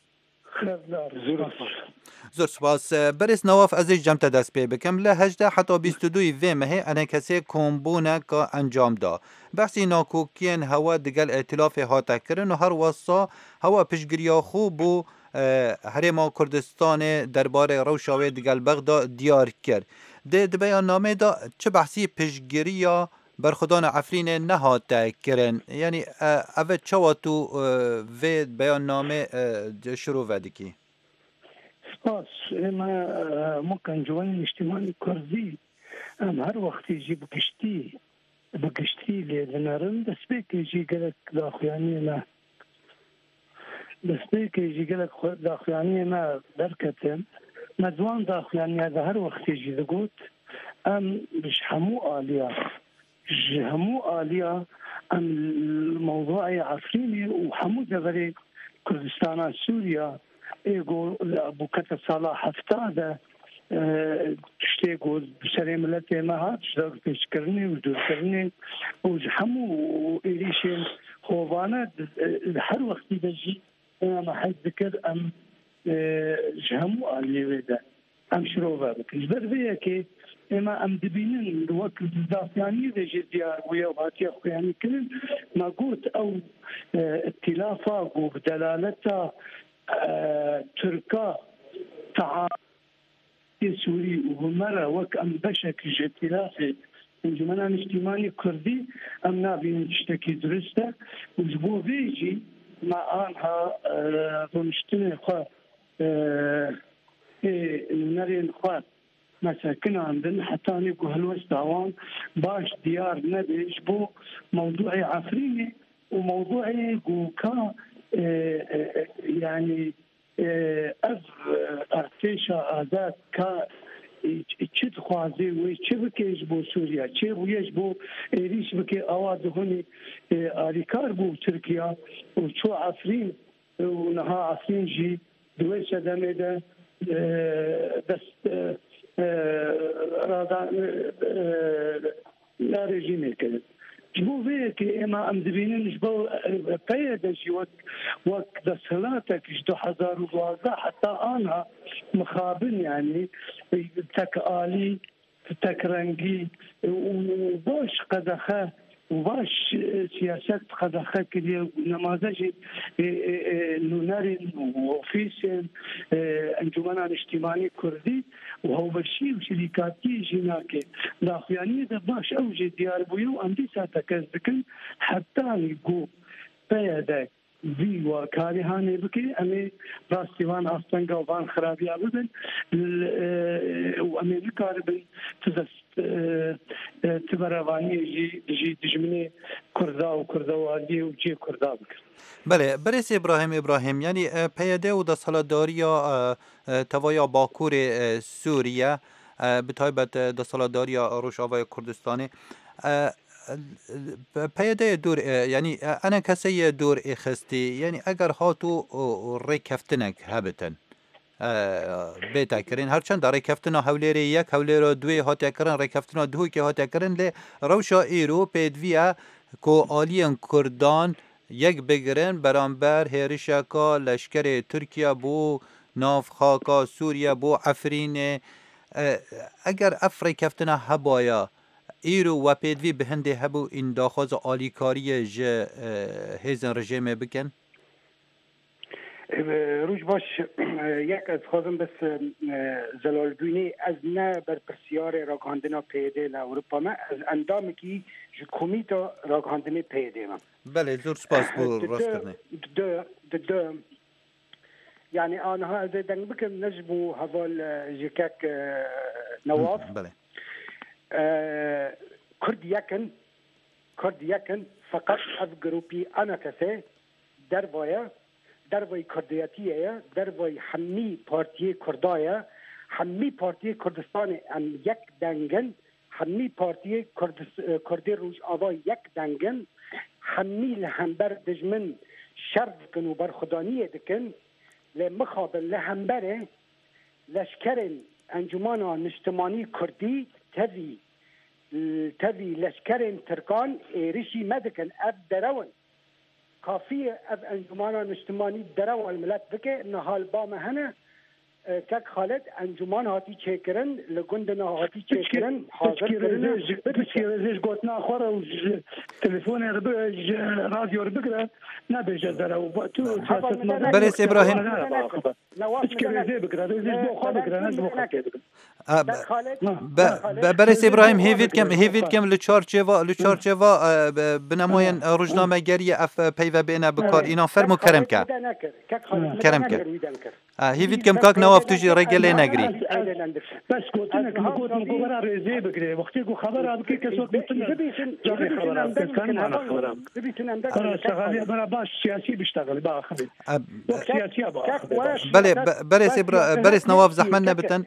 Speaker 2: زور سپاس. برس نواف از جمع دست پی بکم لهجده حتی بیست و دوی وی مهی انا کسی کمبونه که انجام دا. بحثی ناکوکین هوا دگل ائتلاف هاته کرن و هر وصا هوا پشگریا خوب و
Speaker 11: هرما کردستان درباره روشاوی دگل بغدا دیار کرد. ده ده بیان نامه دا چه بحثی پشگیری یا برخودان عفرین نهات کرن؟ یعنی اوه چوا تو وی بیان نامه شروع ودکی؟
Speaker 16: سپاس. اما ممکن جوان اجتماعی کردی ام هر وقتی جی بگشتی بگشتی لیدنارن دست بیکی جی گلک داخیانی نه دست بیکی جی گلک داخیانی نه درکتن مدوان داخیانی ده هر وقتی جی دگوت ام بش همو آلیا همو آلیا ام موضوع عفرینی و همو دبری کردستان سوریا ایگو ابو کت صلاح هفتاده تشتی گود بسری ملت ما هات شدار پیش کرنی و دور کرنی و همو ایریشن خوابانه هر وقتی بجی اما حد ذکر ام همو آلیه ده ام شروع بابک جبر بیا که اما ام دبینن وقت دافیانی ده جی دیار ویا و هاتی اخویانی کنن ما قوت او اتلافا و بدلالتا تركا تعاطي سوري ومرة وك أم بشك ائتلافي انجمنا اجتماعي كردي أم نابي نشتكي درسته وزبو بيجي مع آنها بمشتني خوا نرين خوا مساكن عندنا حتى نبقوا هالوست دعوان باش ديار نبيش بو موضوعي عفريني وموضوعي قوكا يعني از ارتشا آزاد کا چه خوازی و چه بکیش بو سوریا چه بویش بو ایریش بکی آواز هونی آریکار بو ترکیا و چو عفرین و نها عفرین جی دوی شدمه ده دست رادان لا رژیمه کرد جبو فيك إما أم دبينين جبو قيادة جي وك وك دسهلاتك جدو حزار وغوازة حتى أنا مخابن يعني تك آلي تك رنجي وباش قدخة وباش سياسات قدخة كده نماذج نونارين وفيسين انجمنا الاجتماعي كردي وهو بشي وشركاتي جيناكي داخيانية ده باش أوجي ديار بيو أمدي ساتكزدكن حتى يقو بيادك في وكاري هاني بكي أمي راستيوان أستنقا وفان خرابي أبدن وأمي بكاربن تزست تبرواني جي جي دجمني كردا وكردا وادي وجي كردا بكر.
Speaker 11: بله برس ابراهیم ابراهیم یعنی پیاده و دستالداری توایا باکور سوریه به تایبت دستالداری روشاوای کردستانی پیاده دور یعنی انا کسی دور اخستی یعنی اگر هاتو ریکفتنک هبتن بیتا کرین هرچند ریکفتنا حولی یک حولی دوی هاتی کرن ریکفتنا دوی که هاتی کرن لی روشا ایرو پیدویه که آلیان کردان یک بگرن برانبر هیرشکا لشکر ترکیه بو ناف خاکا سوریه بو عفرین اگر افری کفتنا هبایا ایرو و پیدوی به هنده هبو این داخواز آلیکاری جه هیزن رژیم بکن؟
Speaker 16: روش باش یک از خوازم بس زلالدوینی از نه بر پرسیار راگهاندنا پیده لأوروپا ما از اندامی که کمیتا راگهاندنی پیده ما
Speaker 11: بله زور سپاس بول راست کرنه
Speaker 16: دو دو يعني آنها إذا دنگ بكم نجبو هذول جيكاك نواف
Speaker 11: بله
Speaker 16: كرد يكن كرد يكن فقط أف جروبي أنا كسي دربايا دربای کردیتیه دربای حمی پارتی کردایه حمی پارتی کردستان ام یک دنگن حمی پارتی کردی روش آوا یک دنگن حمی لهمبر دجمن شرد کن و برخدانیه دکن لمخابن لهمبره لشکرن انجمان اجتماعی کردی توی توی لشکرن ترکان ایریشی مدکن اب درون کافیه از انجمنان اجتماعی درو الملت بکه انه حال با مهنه
Speaker 5: کک خالد انجمان هاتی چکرن لگندنا هاتی چکرن حاضر کرن
Speaker 16: بسیارش گوتنا خوره و تلفون رادیو رو بگره نبیجه داره و تو
Speaker 11: برس ابراهیم برس ابراهیم هیوید کم هیوید کم لچارچوا لچارچوا بنموین روزنامه گری اف پیو بینه بکار اینا فرمو کرم کرد کرم کرد هیوید کم کاک نواف توجی رجله نگری
Speaker 16: بس گوتنه که گوتن گوبرا ریزی بگیره وقتی گو خبر اب کی کسو گوتن جاری خبر اب کن من خبرم برای شغالی برای باش سیاسی بيشتغل بقى خبير سياسي بقى
Speaker 11: بله برس برس نواف زحمت نبتن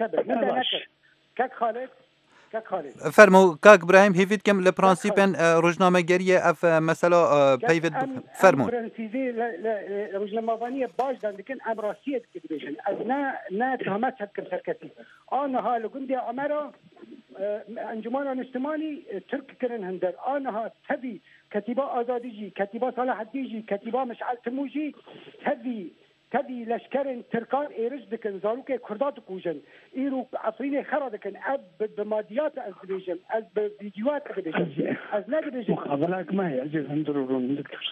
Speaker 5: كك خالد كك خالد
Speaker 11: فرمو كاك ابراهيم هيفيد كم لبرانسيبن روزنامه جريه اف مثلا بيفيد فرمون
Speaker 5: فرنسيزي روزنامه فانيه باش لكن امراسيه كدبيشن نا نا تهمتها كسركتي انا ها لقندي عمره انجمان اجتماعي ترك كرن هندر انا ها تبي كتيبه آزاديجي كتيبه صلاح الديجي كتيبه مشعل تموجي تبي تبي لشكرن تركان ايرج دكن زاروك كردات كوجن ايرو عفرين خرا دكن اب بماديات ازبيجن از بفيديوهات ازبيجن از نجبيجن
Speaker 16: مخابرات ما هي اجل هندرون دكتور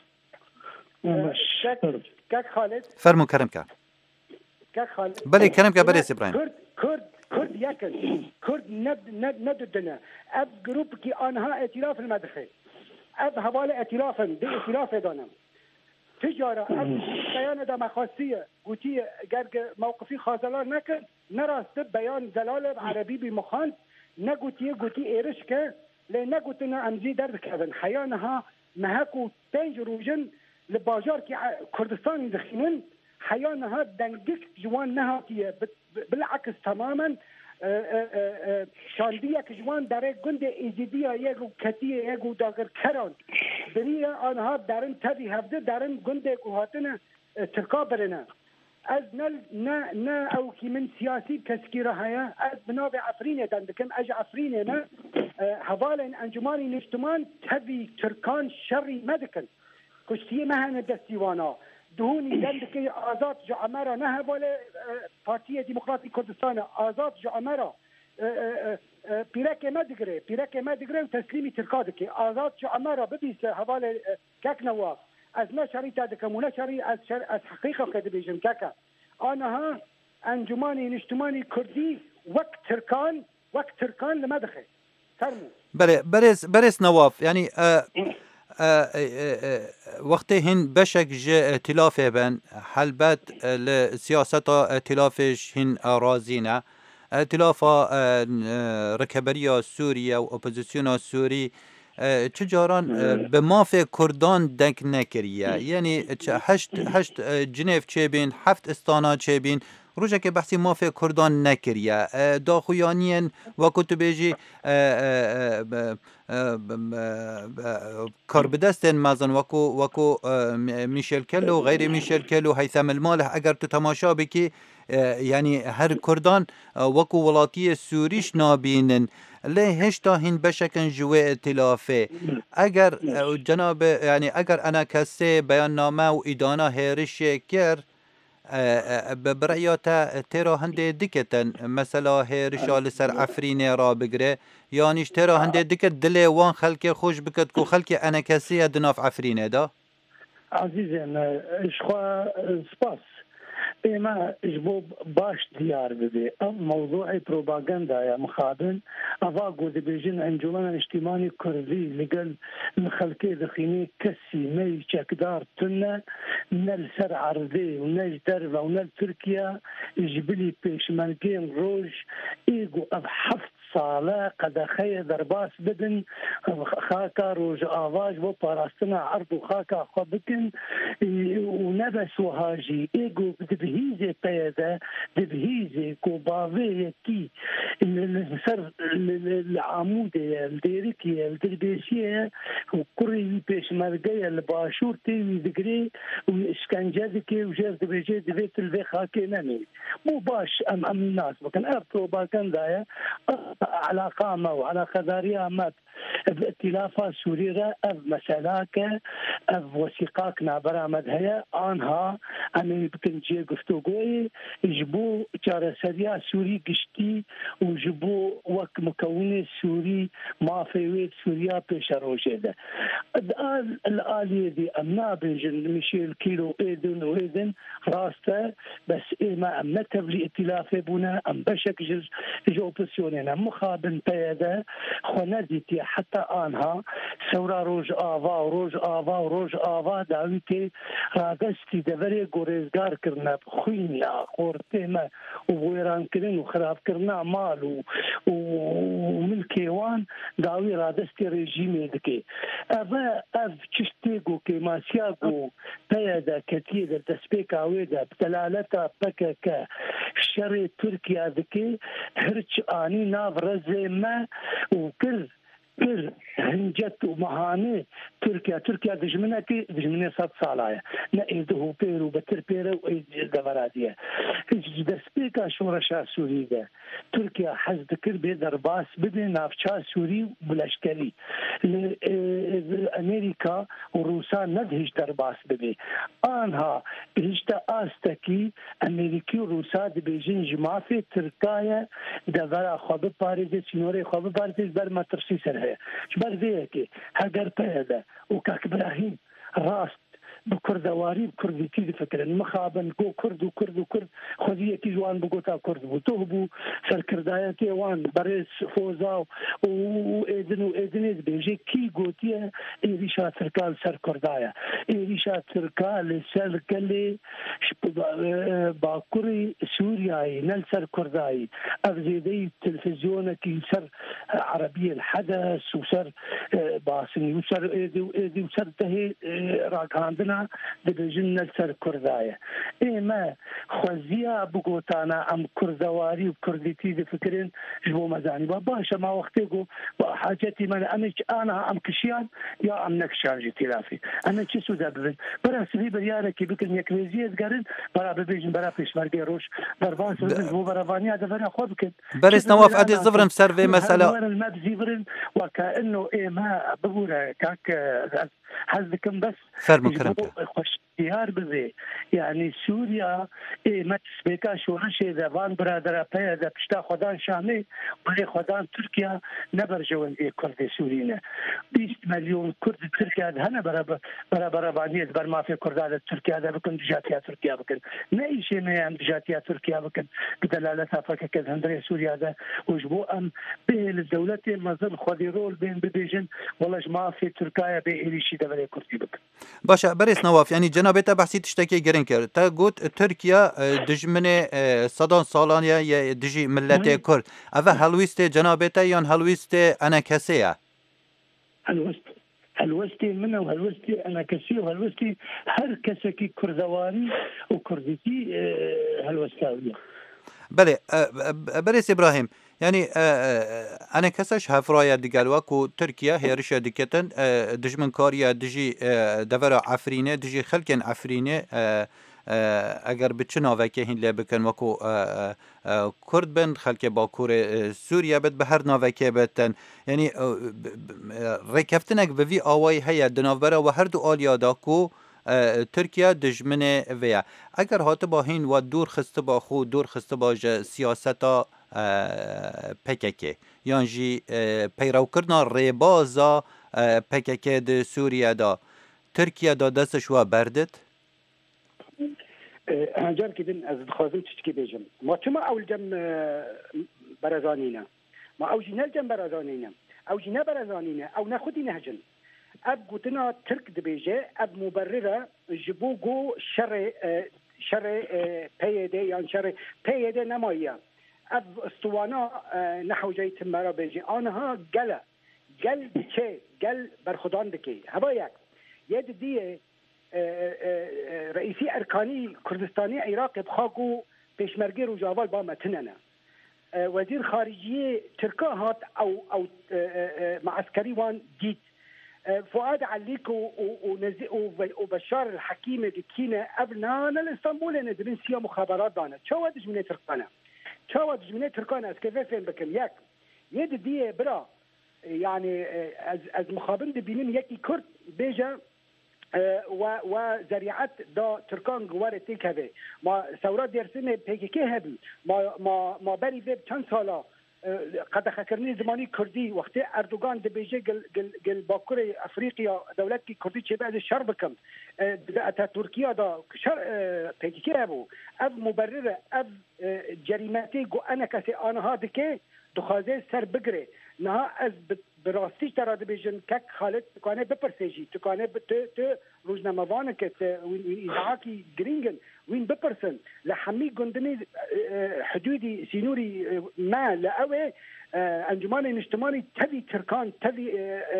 Speaker 5: كاك خالد
Speaker 11: فرمو كرم كا
Speaker 5: كاك خالد
Speaker 11: بلي كرم كا بلي ابراهيم
Speaker 5: كرد كرد كرد يكن كرد ند ند نددنا اب جروب كي انها ائتلاف المدخل اب حوالي ائتلافا دي ائتلاف دانم تجاره اب بيان دا مخاصيه قوتي جرج موقفي خازلار نكن نراست بيان زلال عربي بمخان نقوتي قوتي ايرشكه لنقوتنا امزي درد كذا حيانها مهكو تنجروجن لباجار كي كردستان دخينن حيانها دنجك جوان نهاتيه بالعكس تماما شاندیه که جوان در گند ایزیدیا یکو کتیه یکو داگر کران بریا آنها درن تبی هفته درن گند گوهاتن ترکا برنه از نل نه نه او کی من سیاسی کسکیره هیا از بناب عفرینه دندکم اج عفرینه نه حوالن انجمانی نشتمان تبی ترکان شری مدکن کشتیه مهن دستیوانا دهونی دندکی آزاد جامعه نه حواله پارتی دموکراتی کردستان آزاد جامعه پیرک مدگره پیرک مدگره و تسلیمی ترکاده که آزاد جامعه ببیسه حواله کک نواف از نشری تادکم و نشری از شر از حقیقه کده بیجم ککا آنها انجمانی نشتمانی کردی وقت ترکان وقت ترکان لمدخه فرمو
Speaker 11: بله برس برس نواف يعني وقتی هن بشک ج ائتلاف بن حلبت لسیاست ائتلافش هن رازینه ائتلاف رکبری سوریه و اپوزیسیون سوری چجاران به مافی کردان دنگ نکریه یعنی هشت هشت جنیف چه بین هفت استانا چه بین روزه که بحثی مافی کردان نکریه داخویانین و کتبیجی کاربدستن مازن وکو وکو میشل کلو غیر میشل کلو هیثم المالح اگر تو تماشا بکی یعنی هر کردان وکو ولاتی سوریش نابینن لی هشتا هین بشکن جوه ائتلافه اگر جناب یعنی اگر انا کسی بیان نامه و ایدانا هیرش کر برایات ترا هنده دکتن مثلا هیرشا لسر عفرینه را بگره یانیش ترا هنده دکت دل وان خلک خوش بکد کو خلک انا کسی دناف عفرینه دا
Speaker 16: عزیزم اشخوا سپاس اما جبوب باش ديار ببي موضوع بروباغندا يا مخابن افاقو دبيجن انجمان اجتماعي كردي لقل مخلكي دخيني كسي مي شكدار تنا نل سر عرضي ونل دربة ونل تركيا جبلي بيشمانكين روج ايقو ابحفت صالة قد خي درباس بدن خاكا روج آواج و باراستنا عرض خاكا خبكن ونبس وهاجي ايقو دبهيزي قيادة دبهيزي كوبافي كي سر العمودة الديريكية الدربيسية وكوري بيش مرقية الباشور تيوي دقري وإسكنجادكي وجير دبيجي دبيت البي خاكي نمي مو باش أم أم الناس وكان أبتو باكن دايا علاقه ما وعلاقه داريه ما ائتلاف سوريا اف مسالاك اف وثيقاك برامد هي انها امي بكنجي گفتگوی يجبو جارسريا سوري قشتي وجبو وك مكون سوري ما في ويد سوريا بيشروجه ده الان الاليه دي امنا بين ميشيل كيلو ايدن ويدن راسته بس ما امنا تبلي ائتلاف بنا ام بشك جز جو بسيوننا مخابن بيده خناديتي حتى آنها سورا روج آوا و روج آوا و روج آوا داویتی رادستی دوری گوریزگار کرنا خوینیا خورتیما و ویران کرن و خراب کرنا مال و ملکیوان داوی رادستی رژیمی دکی اوا اف چشتیگو که ماسیاگو پیدا کتیر دسپیک آویدا بتلالتا بکا شر ترکیا دکی هرچ آنی ناو رزی ما و کر كر هنجت ومهانه تركيا تركيا دجمنتي دجمنه صد صالايا نايده بيرو بتر بيرو دفراديه دسبيكا شورشا سوريا تركيا حز ذكر بدرباس بدي نافشا سوري بلاشكري امريكا وروسا ندهش درباس بدي انها هجتا استكي امريكي وروسا بيجين جماعه تركيا دفرا خب باريس سينوري خب باريس بر ما ترسي سر شبر ذيك هاجر بهذا وكاك ابراهيم راس بكردواري بكردتي فكرن مخابن جو كرد وكرد وكرد خذيتي جوان بقوتا كرد وتهبو سر كردايتي وان بريس فوزا واذن واذن بيجي كي قوتيه ايريشا تركال سر كردايا ايريشا تركال سر كلي باكوري سورياي نل سر كرداي افزيدي تلفزيون كي سر عربيه الحدث وسر باسني وسر ايدي وايدي وسر تهي راك عندنا دبجن سر كردايا اي ما خوزيا بقوتانا ام كردواري وكرديتي دي فكرين جبو مزاني باشا ما وقتيقو حاجتي من انا انا ام كشيان يا ام نكشان جي تلافي انا تشي سودا ببن برا سبي بريارة كي بكن يكريزية تقارن برا ببيجن برا فيش مرقي روش دربان سوزن برا فانيا دفرا خو بكن
Speaker 11: بريس نواف ادي زفرم سرفي مسألة
Speaker 16: الماب زيفرن وكأنه اي ما بقولها كاك حزكم بس
Speaker 11: فرمو كرمته
Speaker 16: اختيار بذي يعني سوريا إيه ما تسبيكا شو رشي ذا فان برادرا بيا ذا بشتا خدان شامي ولي خدان تركيا نبر جوان إيه كرد سورينا بيست مليون كرد تركيا هنا برا برا برا بانيت بر ما في كرد تركيا ذا بكن دجاتيا تركيا بكن نأي شيء ما يعمل دجاتيا تركيا بكن بدلالتها فكك هندري سوريا ذا وجبو أم به الدولة مازال خذي رول بين ببيجن والله ما في تركيا بإيري شيء ذا بري كردي بكن
Speaker 11: باشا بريس نواف يعني جنابتا بحثي تشتكي جرين كر تا قلت تركيا دجمنه صدان سالان يا دجي ملت كرد أفا هلويست جنابتا يان هلويست أنا كسيا
Speaker 16: هلويست هلوستي منه وهلوستي أنا كسي وهلوستي هر كسكي كردواري وكردتي هلوستاوية
Speaker 11: بله بريس إبراهيم يعني أنا كسش هفرايا دقالواك وتركيا هي رشا دكتن دجمن كاريا دجي دفرا عفرينة دجي خلقن عفرينة اگر بچنا وکه هین لبکن وکو کرد بن خلق باکور سوریا بد به هر ناوکه بتن یعنی رکفتنک به وی آوای هیا دناورا و هر دو آلیا داکو ترکیه دجمن ویا اگر هات با هین و دور خسته با خو دور خسته با سیاستا پککه یعنی جی پیرو کرنا ریبازا پککه د سوریا دا ترکیه دا دستش و بردت
Speaker 5: هنجار كدن از خازم تشتكي بيجم ما تما اول جم برزانينا ما او جنا الجم برزانينا او جنا برزانينا او ناخذ نهجن اب قلتنا ترك دبيجه اب مبرره جبوغو شر شر بيدي يعني شر بيدي نمايا اب استوانا نحو جاي تمرا بيجي انها قلا قل بچه قل برخدان دكي هبايك يد دي رئيسي أركاني كردستاني عراق بخاكو بيشمرقي رجاوال بامتننا وزير خارجية تركا هات أو أو معسكري وان جيت فؤاد عليك وبشار الحكيمة دكينا قبلنا الاسطنبول ندرين سيا مخابرات دانا شو ودج من تركانا شو ودج من تركانا اسكفي فين بكم ياك يد دي برا يعني از از مخابن ببینیم یکی کرد بیجا و و ذریعت دا ترکان گواره تیک هبه ما ثورات درسین پیکیکی هبی ما ما ما بری ویب چند سالا قد خکرنی زمانی کردی وقتی اردوغان ده بیجه گل گل گل باکور افریقیا دولت کی کردی چه بعد شر بکم تا ترکیه دا شر پیکیکی هبو اف مبرر اف جریمتی گو انا کسی آنها دکه دخوازه سر بگره نه از براستی تراد بیجن که خالد تکانه بپرسیجی تکانه ت ت روزنامه‌وانه که وین ازعاکی گرینگن وین بپرسن لحمی گندنی حدودی سینوری ما لأوه انجمان اجتماعی تبی ترکان تبی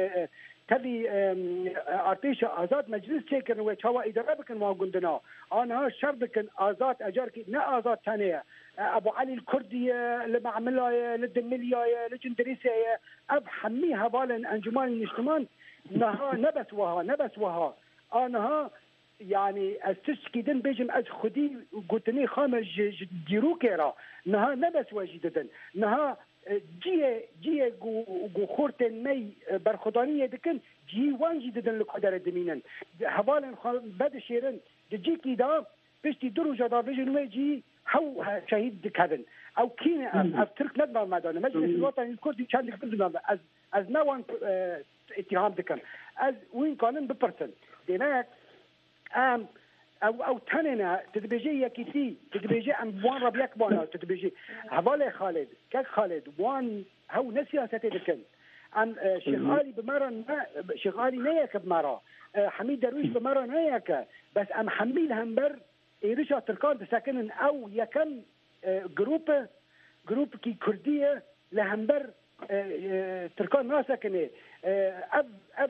Speaker 5: تبی ارتش آزاد مجلس چکن و چاوا اداره بکن ما گندنا آنها شرط کن آزاد اجار کی نه آزاد ثانیه ابو علي الكردي لما عملها للدمليا لجندريسيا اب حمي هبالا انجمان الاجتماع نها نبس وها نبس وها انها يعني استسكي دن بيجم از خدي قلتني خامج ديرو كيرا نها نبس واجددا نها جي جي جو خورتن مي برخدانيه دكن جي وانجي ددن لقدر دمينن هبالا بد شيرن جي كيدا بيشتي دروجه دا بيجن ويجي هو شهيد كذن او كين اف ترك ندبر مدانه مجلس الوطني الكردي كان يقبل از از نوان اتهام دكن از وين كانن ببرسن ديناك ام او او تننا تدبيجي يكيتي تدبيجي ام وان ربيك بانا تدبيجي حوالي خالد كك خالد وان هو نسياسه دكن ام شيخ علي بمرن شيخ علي نيك بمرا حميد درويش بمرن نيك بس ام حميل همبر إيرشا تركان تساكنن أو يكن جروب جروب كي كردية لهمبر تركان ما ساكنه أب أب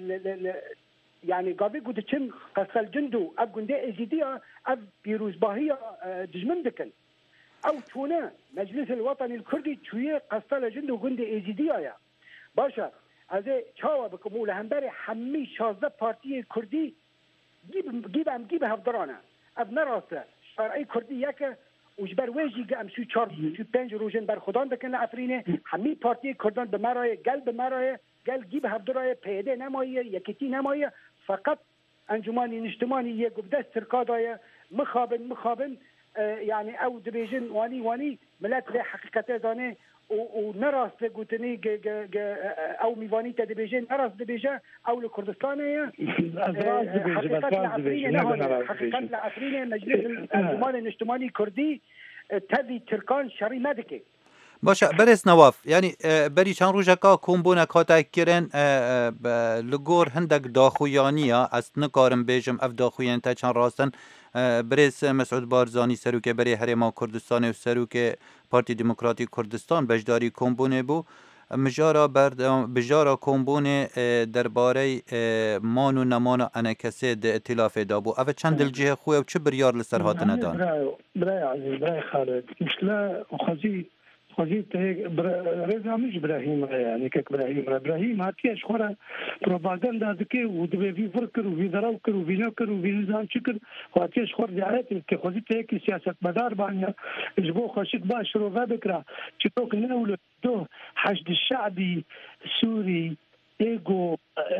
Speaker 5: يعني قابي قد تشم قصل جندو أب جندي إزيدية أب بيروز باهية دجمن دكن أو تونا مجلس الوطني الكردي شوية قصل جندو جندي إزيدية يا باشا هذا شاوا بكمول همبر حمي شازده بارتي كردي جيب جيب أم جيب هفدرانا اب نراسته شرعي كردي يك وجبر ويجي قام شو چهار شو پنج روزن بر خدان دكن افرينه همي بارتي كردان بمراي قال بمراي قال جيب هفدراي بيده نمايه يكتي نمايه فقط انجماني اجتماعي يقبدس تركادايه مخابن مخابن آه يعني او دبيجن واني واني ملات له حقيقته دانه ونراس لقوتني او ميواني تدبيجين نراس دبيجا او لكردستان حقيقة العفرينة حقيقة العفرينة مجلس الانجمن الاجتماعي كردي تبي تركان شري مدكي
Speaker 11: باشه برس نواف یعنی بری چند روزکا کمبونه کاتا کرن لگور هندک داخویانیا از نکارم بیجم اف داخویان تا چند راستن برس مسعود بارزانی سروک بری حرما کردستان و سروک پارتی دموکراتی کردستان بجداری کمبونه بو مجارا برد بجارا کمبونه درباره مان و نمان و انکسه د ائتلاف دابو اف چند دلجه خوی و چه بریار لسر هات ندان
Speaker 16: برای عزیز برای خالد مشلا وخزی خزيت رضا مش ابراهيم يعني كك ابراهيم ابراهيم هاتيش خورا بروباغندا دكي ودبي في فركر وفي دراوكر وفي نوكر وفي نظام شكر هاتيش خور دعايات كي خزيت هيك سياسه مدار بانيا جبو خشيت باش رو بكره تشوك نولد دو حشد الشعبي السوري ايجو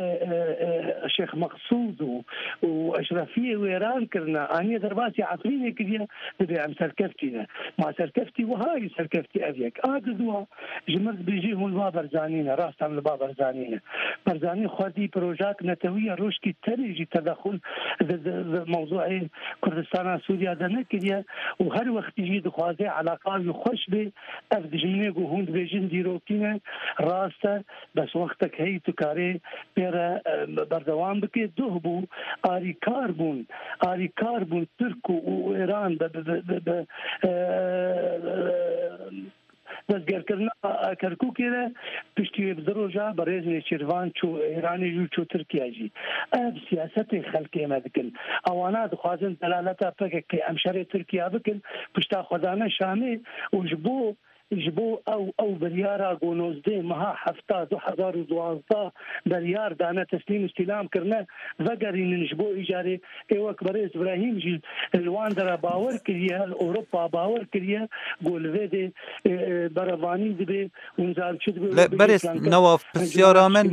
Speaker 16: شيخ مقصود واشرفيه ويران كرنا اني درباتي عقليني كذا بدي عم سركفتينا مع سركفتي وهاي سركفتي ابيك اقدوا جمرت بيجيهم البابر زانينا راس عم البابر زانينا برزاني خدي بروجات نتويه روشكي تريجي تدخل موضوع كردستان سوريا ده كذا وهر وقت يجي دخوازي علاقات يخش به افد جنيغو هوند بيجين ديروكينا راسته بس وقتك هي تكاري بيرا بردوام بكي دوهبو آري كاربون آري كاربون تركو وإيران ب ب ب بس قركرنا كركو كده بشتي بدروجا بريزني شيروان شو إيراني جو شو تركيا جي أب سياسة خلقية ما ذكر أوانا دخوازن دلالتها فكك أمشاري تركيا بكن بشتا خدانا شامي وجبو جبو او او بریارا گونوزده مها هفتا دو هزار و دوازده بریار دانه تسلیم استلام کرنه وگرین جبو ایجاره ایوک برای ابراهیم جی الوان در باور کریه اوروپا باور کریه گولوید بروانی دبی ونزال شد
Speaker 11: بی برس نواف بسیارا من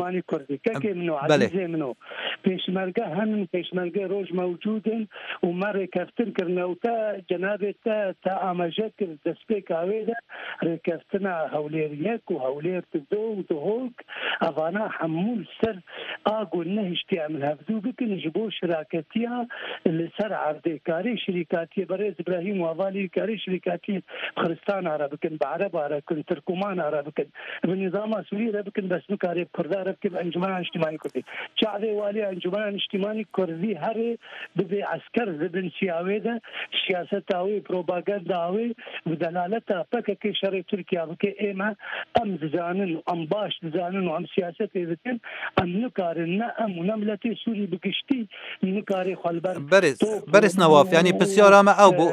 Speaker 16: بله منو پیشمرگه همین پیشمرگه روز موجودن و مر کفتن کرنه و تا جناب تا تا آماجه کرد دسپیک آویده رکفتنا هوليريك وهولير تدو وتهوك أفانا حمول سر أقول نهشتي من هفدو بكن جبو شراكتيها اللي سر عردي كاري شركاتي بريز إبراهيم وافالي كاري شركاتي خرستان عربكن بعرب عربكن تركمان عربكن بالنظام سوري عربكن بس مكاري بكرد عربكن أنجمان اجتماعي كردي شعبي والي أنجمان اجتماعي كردي هري ببي عسكر زبن سياويدا سياسة آوي بروباغندا آوي بدلالتها بكك شري تركيا بكي إيما أم زانن أم باش زانن وأم سياسة إذن أم نكارن أم نملتي سوري بكشتي نكاري خالبر
Speaker 11: برس برس نواف يعني بسيارة ما أو بو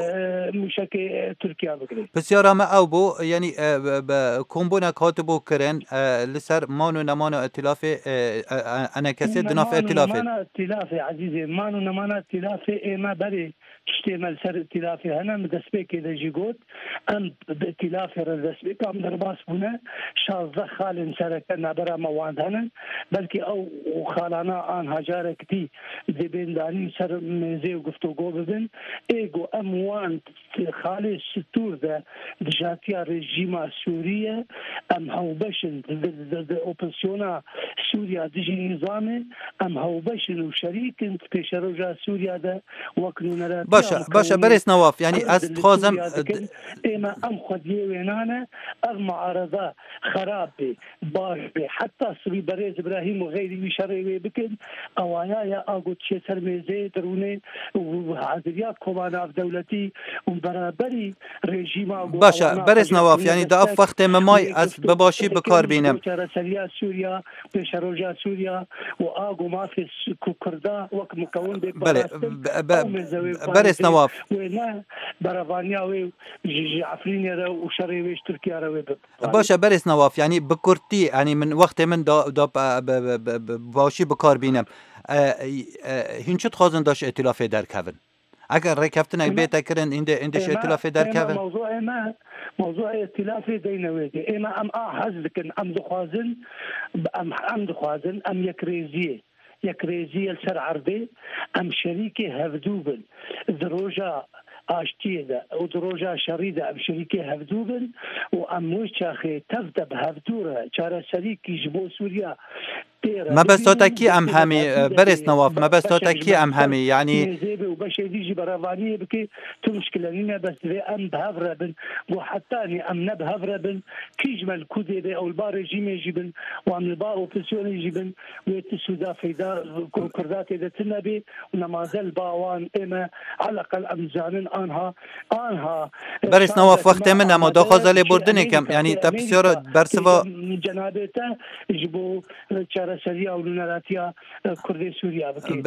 Speaker 16: مشاكل تركيا بكري
Speaker 11: بسيارة ما أو بو يعني كومبونا كاتبو كرن لسر مانو نمانو ائتلافي أنا كسي دناف ائتلافي
Speaker 16: مانو ائتلافي عزيزي مانو نمانو ائتلافي إيما بري اشتمل سر ائتلافي هنا مدسبيك إذا جيقوت أم بائتلافي رزسبيك أم درباس بنا شازة خالن سركنا برا مواد هنا بلكي أو خالانا آن هجارك دي دبين داني سر مزي وقفتو قوببن إيقو أموان خالي ستور ده دجاتيا رجيما سوريا أم هوبشن أوبسيونا سوريا دجي نظامي أم هوبشن وشريكن في شروجا سوريا ده وكنونا
Speaker 11: باشا باشا بريس نواف يعني أستخازم
Speaker 16: إما أم خديه وينانا أغمى عرضا خراب بي باش بي حتى صبي بريز إبراهيم وغيري وشري بكن أوايا يا أقول شيء سرميزي دروني وعذريات كومانا في دولتي وبرابري ريجيما
Speaker 11: باشا بريس نواف يعني دا أف وقت مماي أس بباشي بكار بينم
Speaker 16: سريا سوريا بشروجا سوريا وآقو ما في كردا وك مكون بي
Speaker 11: بله بريس نواف
Speaker 16: وينا برافانيا وي عفرينيا وشري ويش تركيا روي
Speaker 11: باشا بريس نواف يعني بكرتي يعني من وقت من دا دا باشي بكار بينم هنچ تخوازن داش ائتلاف در کفن اگر رکفتن بیت کرن اینده ایندش ائتلاف در کفن
Speaker 16: موضوع ما موضوع ائتلاف دينويدي اما ام احزكن ام دخوازن ام ام دخوازن ام يكريزيه يكريزيه السر عرضي ام شريكي هفدوبل دروجا اشتيدا ودروجا شريده بشريكي هفدوبن واموش اخي تبدا بهفدوره شارع شريكي جبو سوريا
Speaker 11: ما بس تاكي ام همي برس نواف ما بس تاكي ام همي يعني
Speaker 16: زيبي وباش يجي برافانيه بكي تو مشكله لنا بس ام بهفربن وحتى ام نبهفربن كيجمل كودي او البار ريجيم يجيبن وام البار اوبسيون يجيبن ويتسودا فيدا كردات اذا تنبي ونمازل باوان اما على الاقل امزانن انها انها
Speaker 11: برس نواف وقت من ما داخل بردني كم يعني تبصير برسوا
Speaker 16: جنابته يجبو سريا ولوناتيا كردي سوريا بكي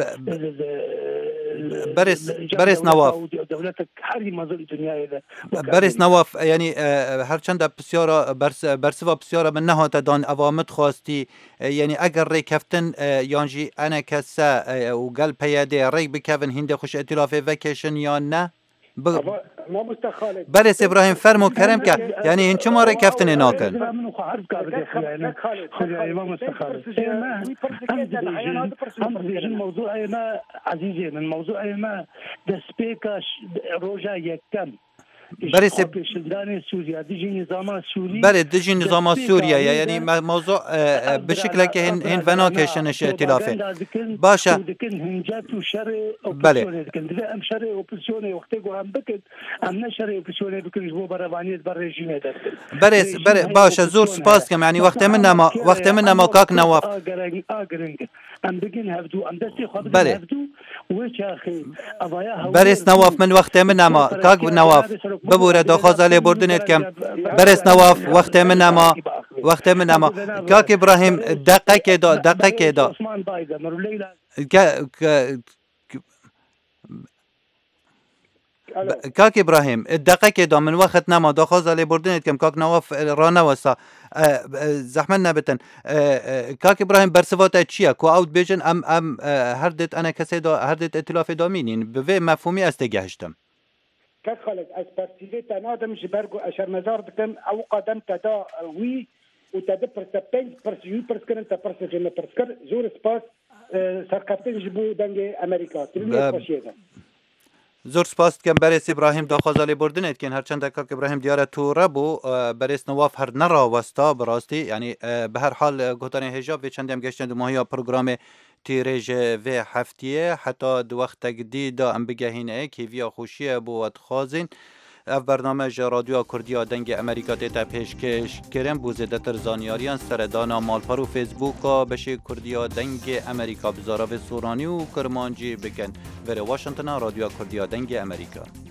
Speaker 11: برس برس نواف
Speaker 16: دولتك حري ما زال الدنيا هذا
Speaker 11: برس نواف يعني هر چند بسیارا برس برسوا بسیارا من نه تدان اوامد خواستی يعني اگر ری کفتن یانجی انا کسا و قال پیاده ری بکفن هند خوش ائتلاف وکشن یا نه
Speaker 16: ما مستخالف
Speaker 11: برس ابراهيم فرمو كرم كا يعني هن شما رأي كفتن ناكل
Speaker 16: ما مستخالف الموضوع ما عزيزي من موضوع ما دسبيكا روجا يكم
Speaker 11: برس
Speaker 16: سوريا ديجي نظام سوري
Speaker 11: برد ديجي نظام سوريا يعني موضوع بشكل كهن هن فناكشنش ائتلافه باشا
Speaker 16: هنجات وشر
Speaker 11: بله
Speaker 16: ام شر اوبوزيون وقت جو هم بكت ام نشر اوبوزيون بكل جو برافانيه بالرجيم
Speaker 11: برس بر باشا زور سپاس كم يعني وقت منا ما وقت منا ما كاك نواف
Speaker 16: ام بگن هفدو ام دستی خود
Speaker 11: بله
Speaker 16: هفدو وش اخي ابايا
Speaker 11: برس نواف من وقت منا ما كاك نواف ببوره داخل زاله بردنت كم برس نواف وقت منا ما وقت منا ما كاك ابراهيم دقه كده دقه كده کاک ابراهیم دقیقه دا من وقت نما داخواز علی بردنید کم کاک نواف رانا وسا زحمت نبتن کاک ابراهیم برسوات چیه کو اوت بیجن ام ام هر دت انا کسی دا هر دت ائتلاف دامینین به مفهومی است گهشتم
Speaker 5: کاک خالد از پرسیله تنادم جبرگو اشر مزار دکم او قدم تدا وی و تدا پرسپنج پرسیوی پرسکرن تا پرسجن پرسکر زور سپاس سرکفتن جبو دنگ امریکا ترینی پاشیدن
Speaker 11: زور سپاس کم برس ابراهیم داخواز علی بردنید که هرچند کاک ابراهیم دیاره تو ربو برس نواف هر نرا وستا براستی یعنی به هر حال گوتان حجاب و چندیم گشتن دو ماهی پروگرام تیرج و هفتیه حتی دو وقت تگدید ام بگهینه که ویا خوشیه بود خوازین اف برنامه رادیو کردیا دنگ امریکا دیتا پیشکش کرن بوزیده تر زانیاریان سردانا مالپار و فیسبوکا بشه کردیا دنگ امریکا بزارا و سورانی و کرمانجی بکن وره واشنطن رادیو کردیا دنگ امریکا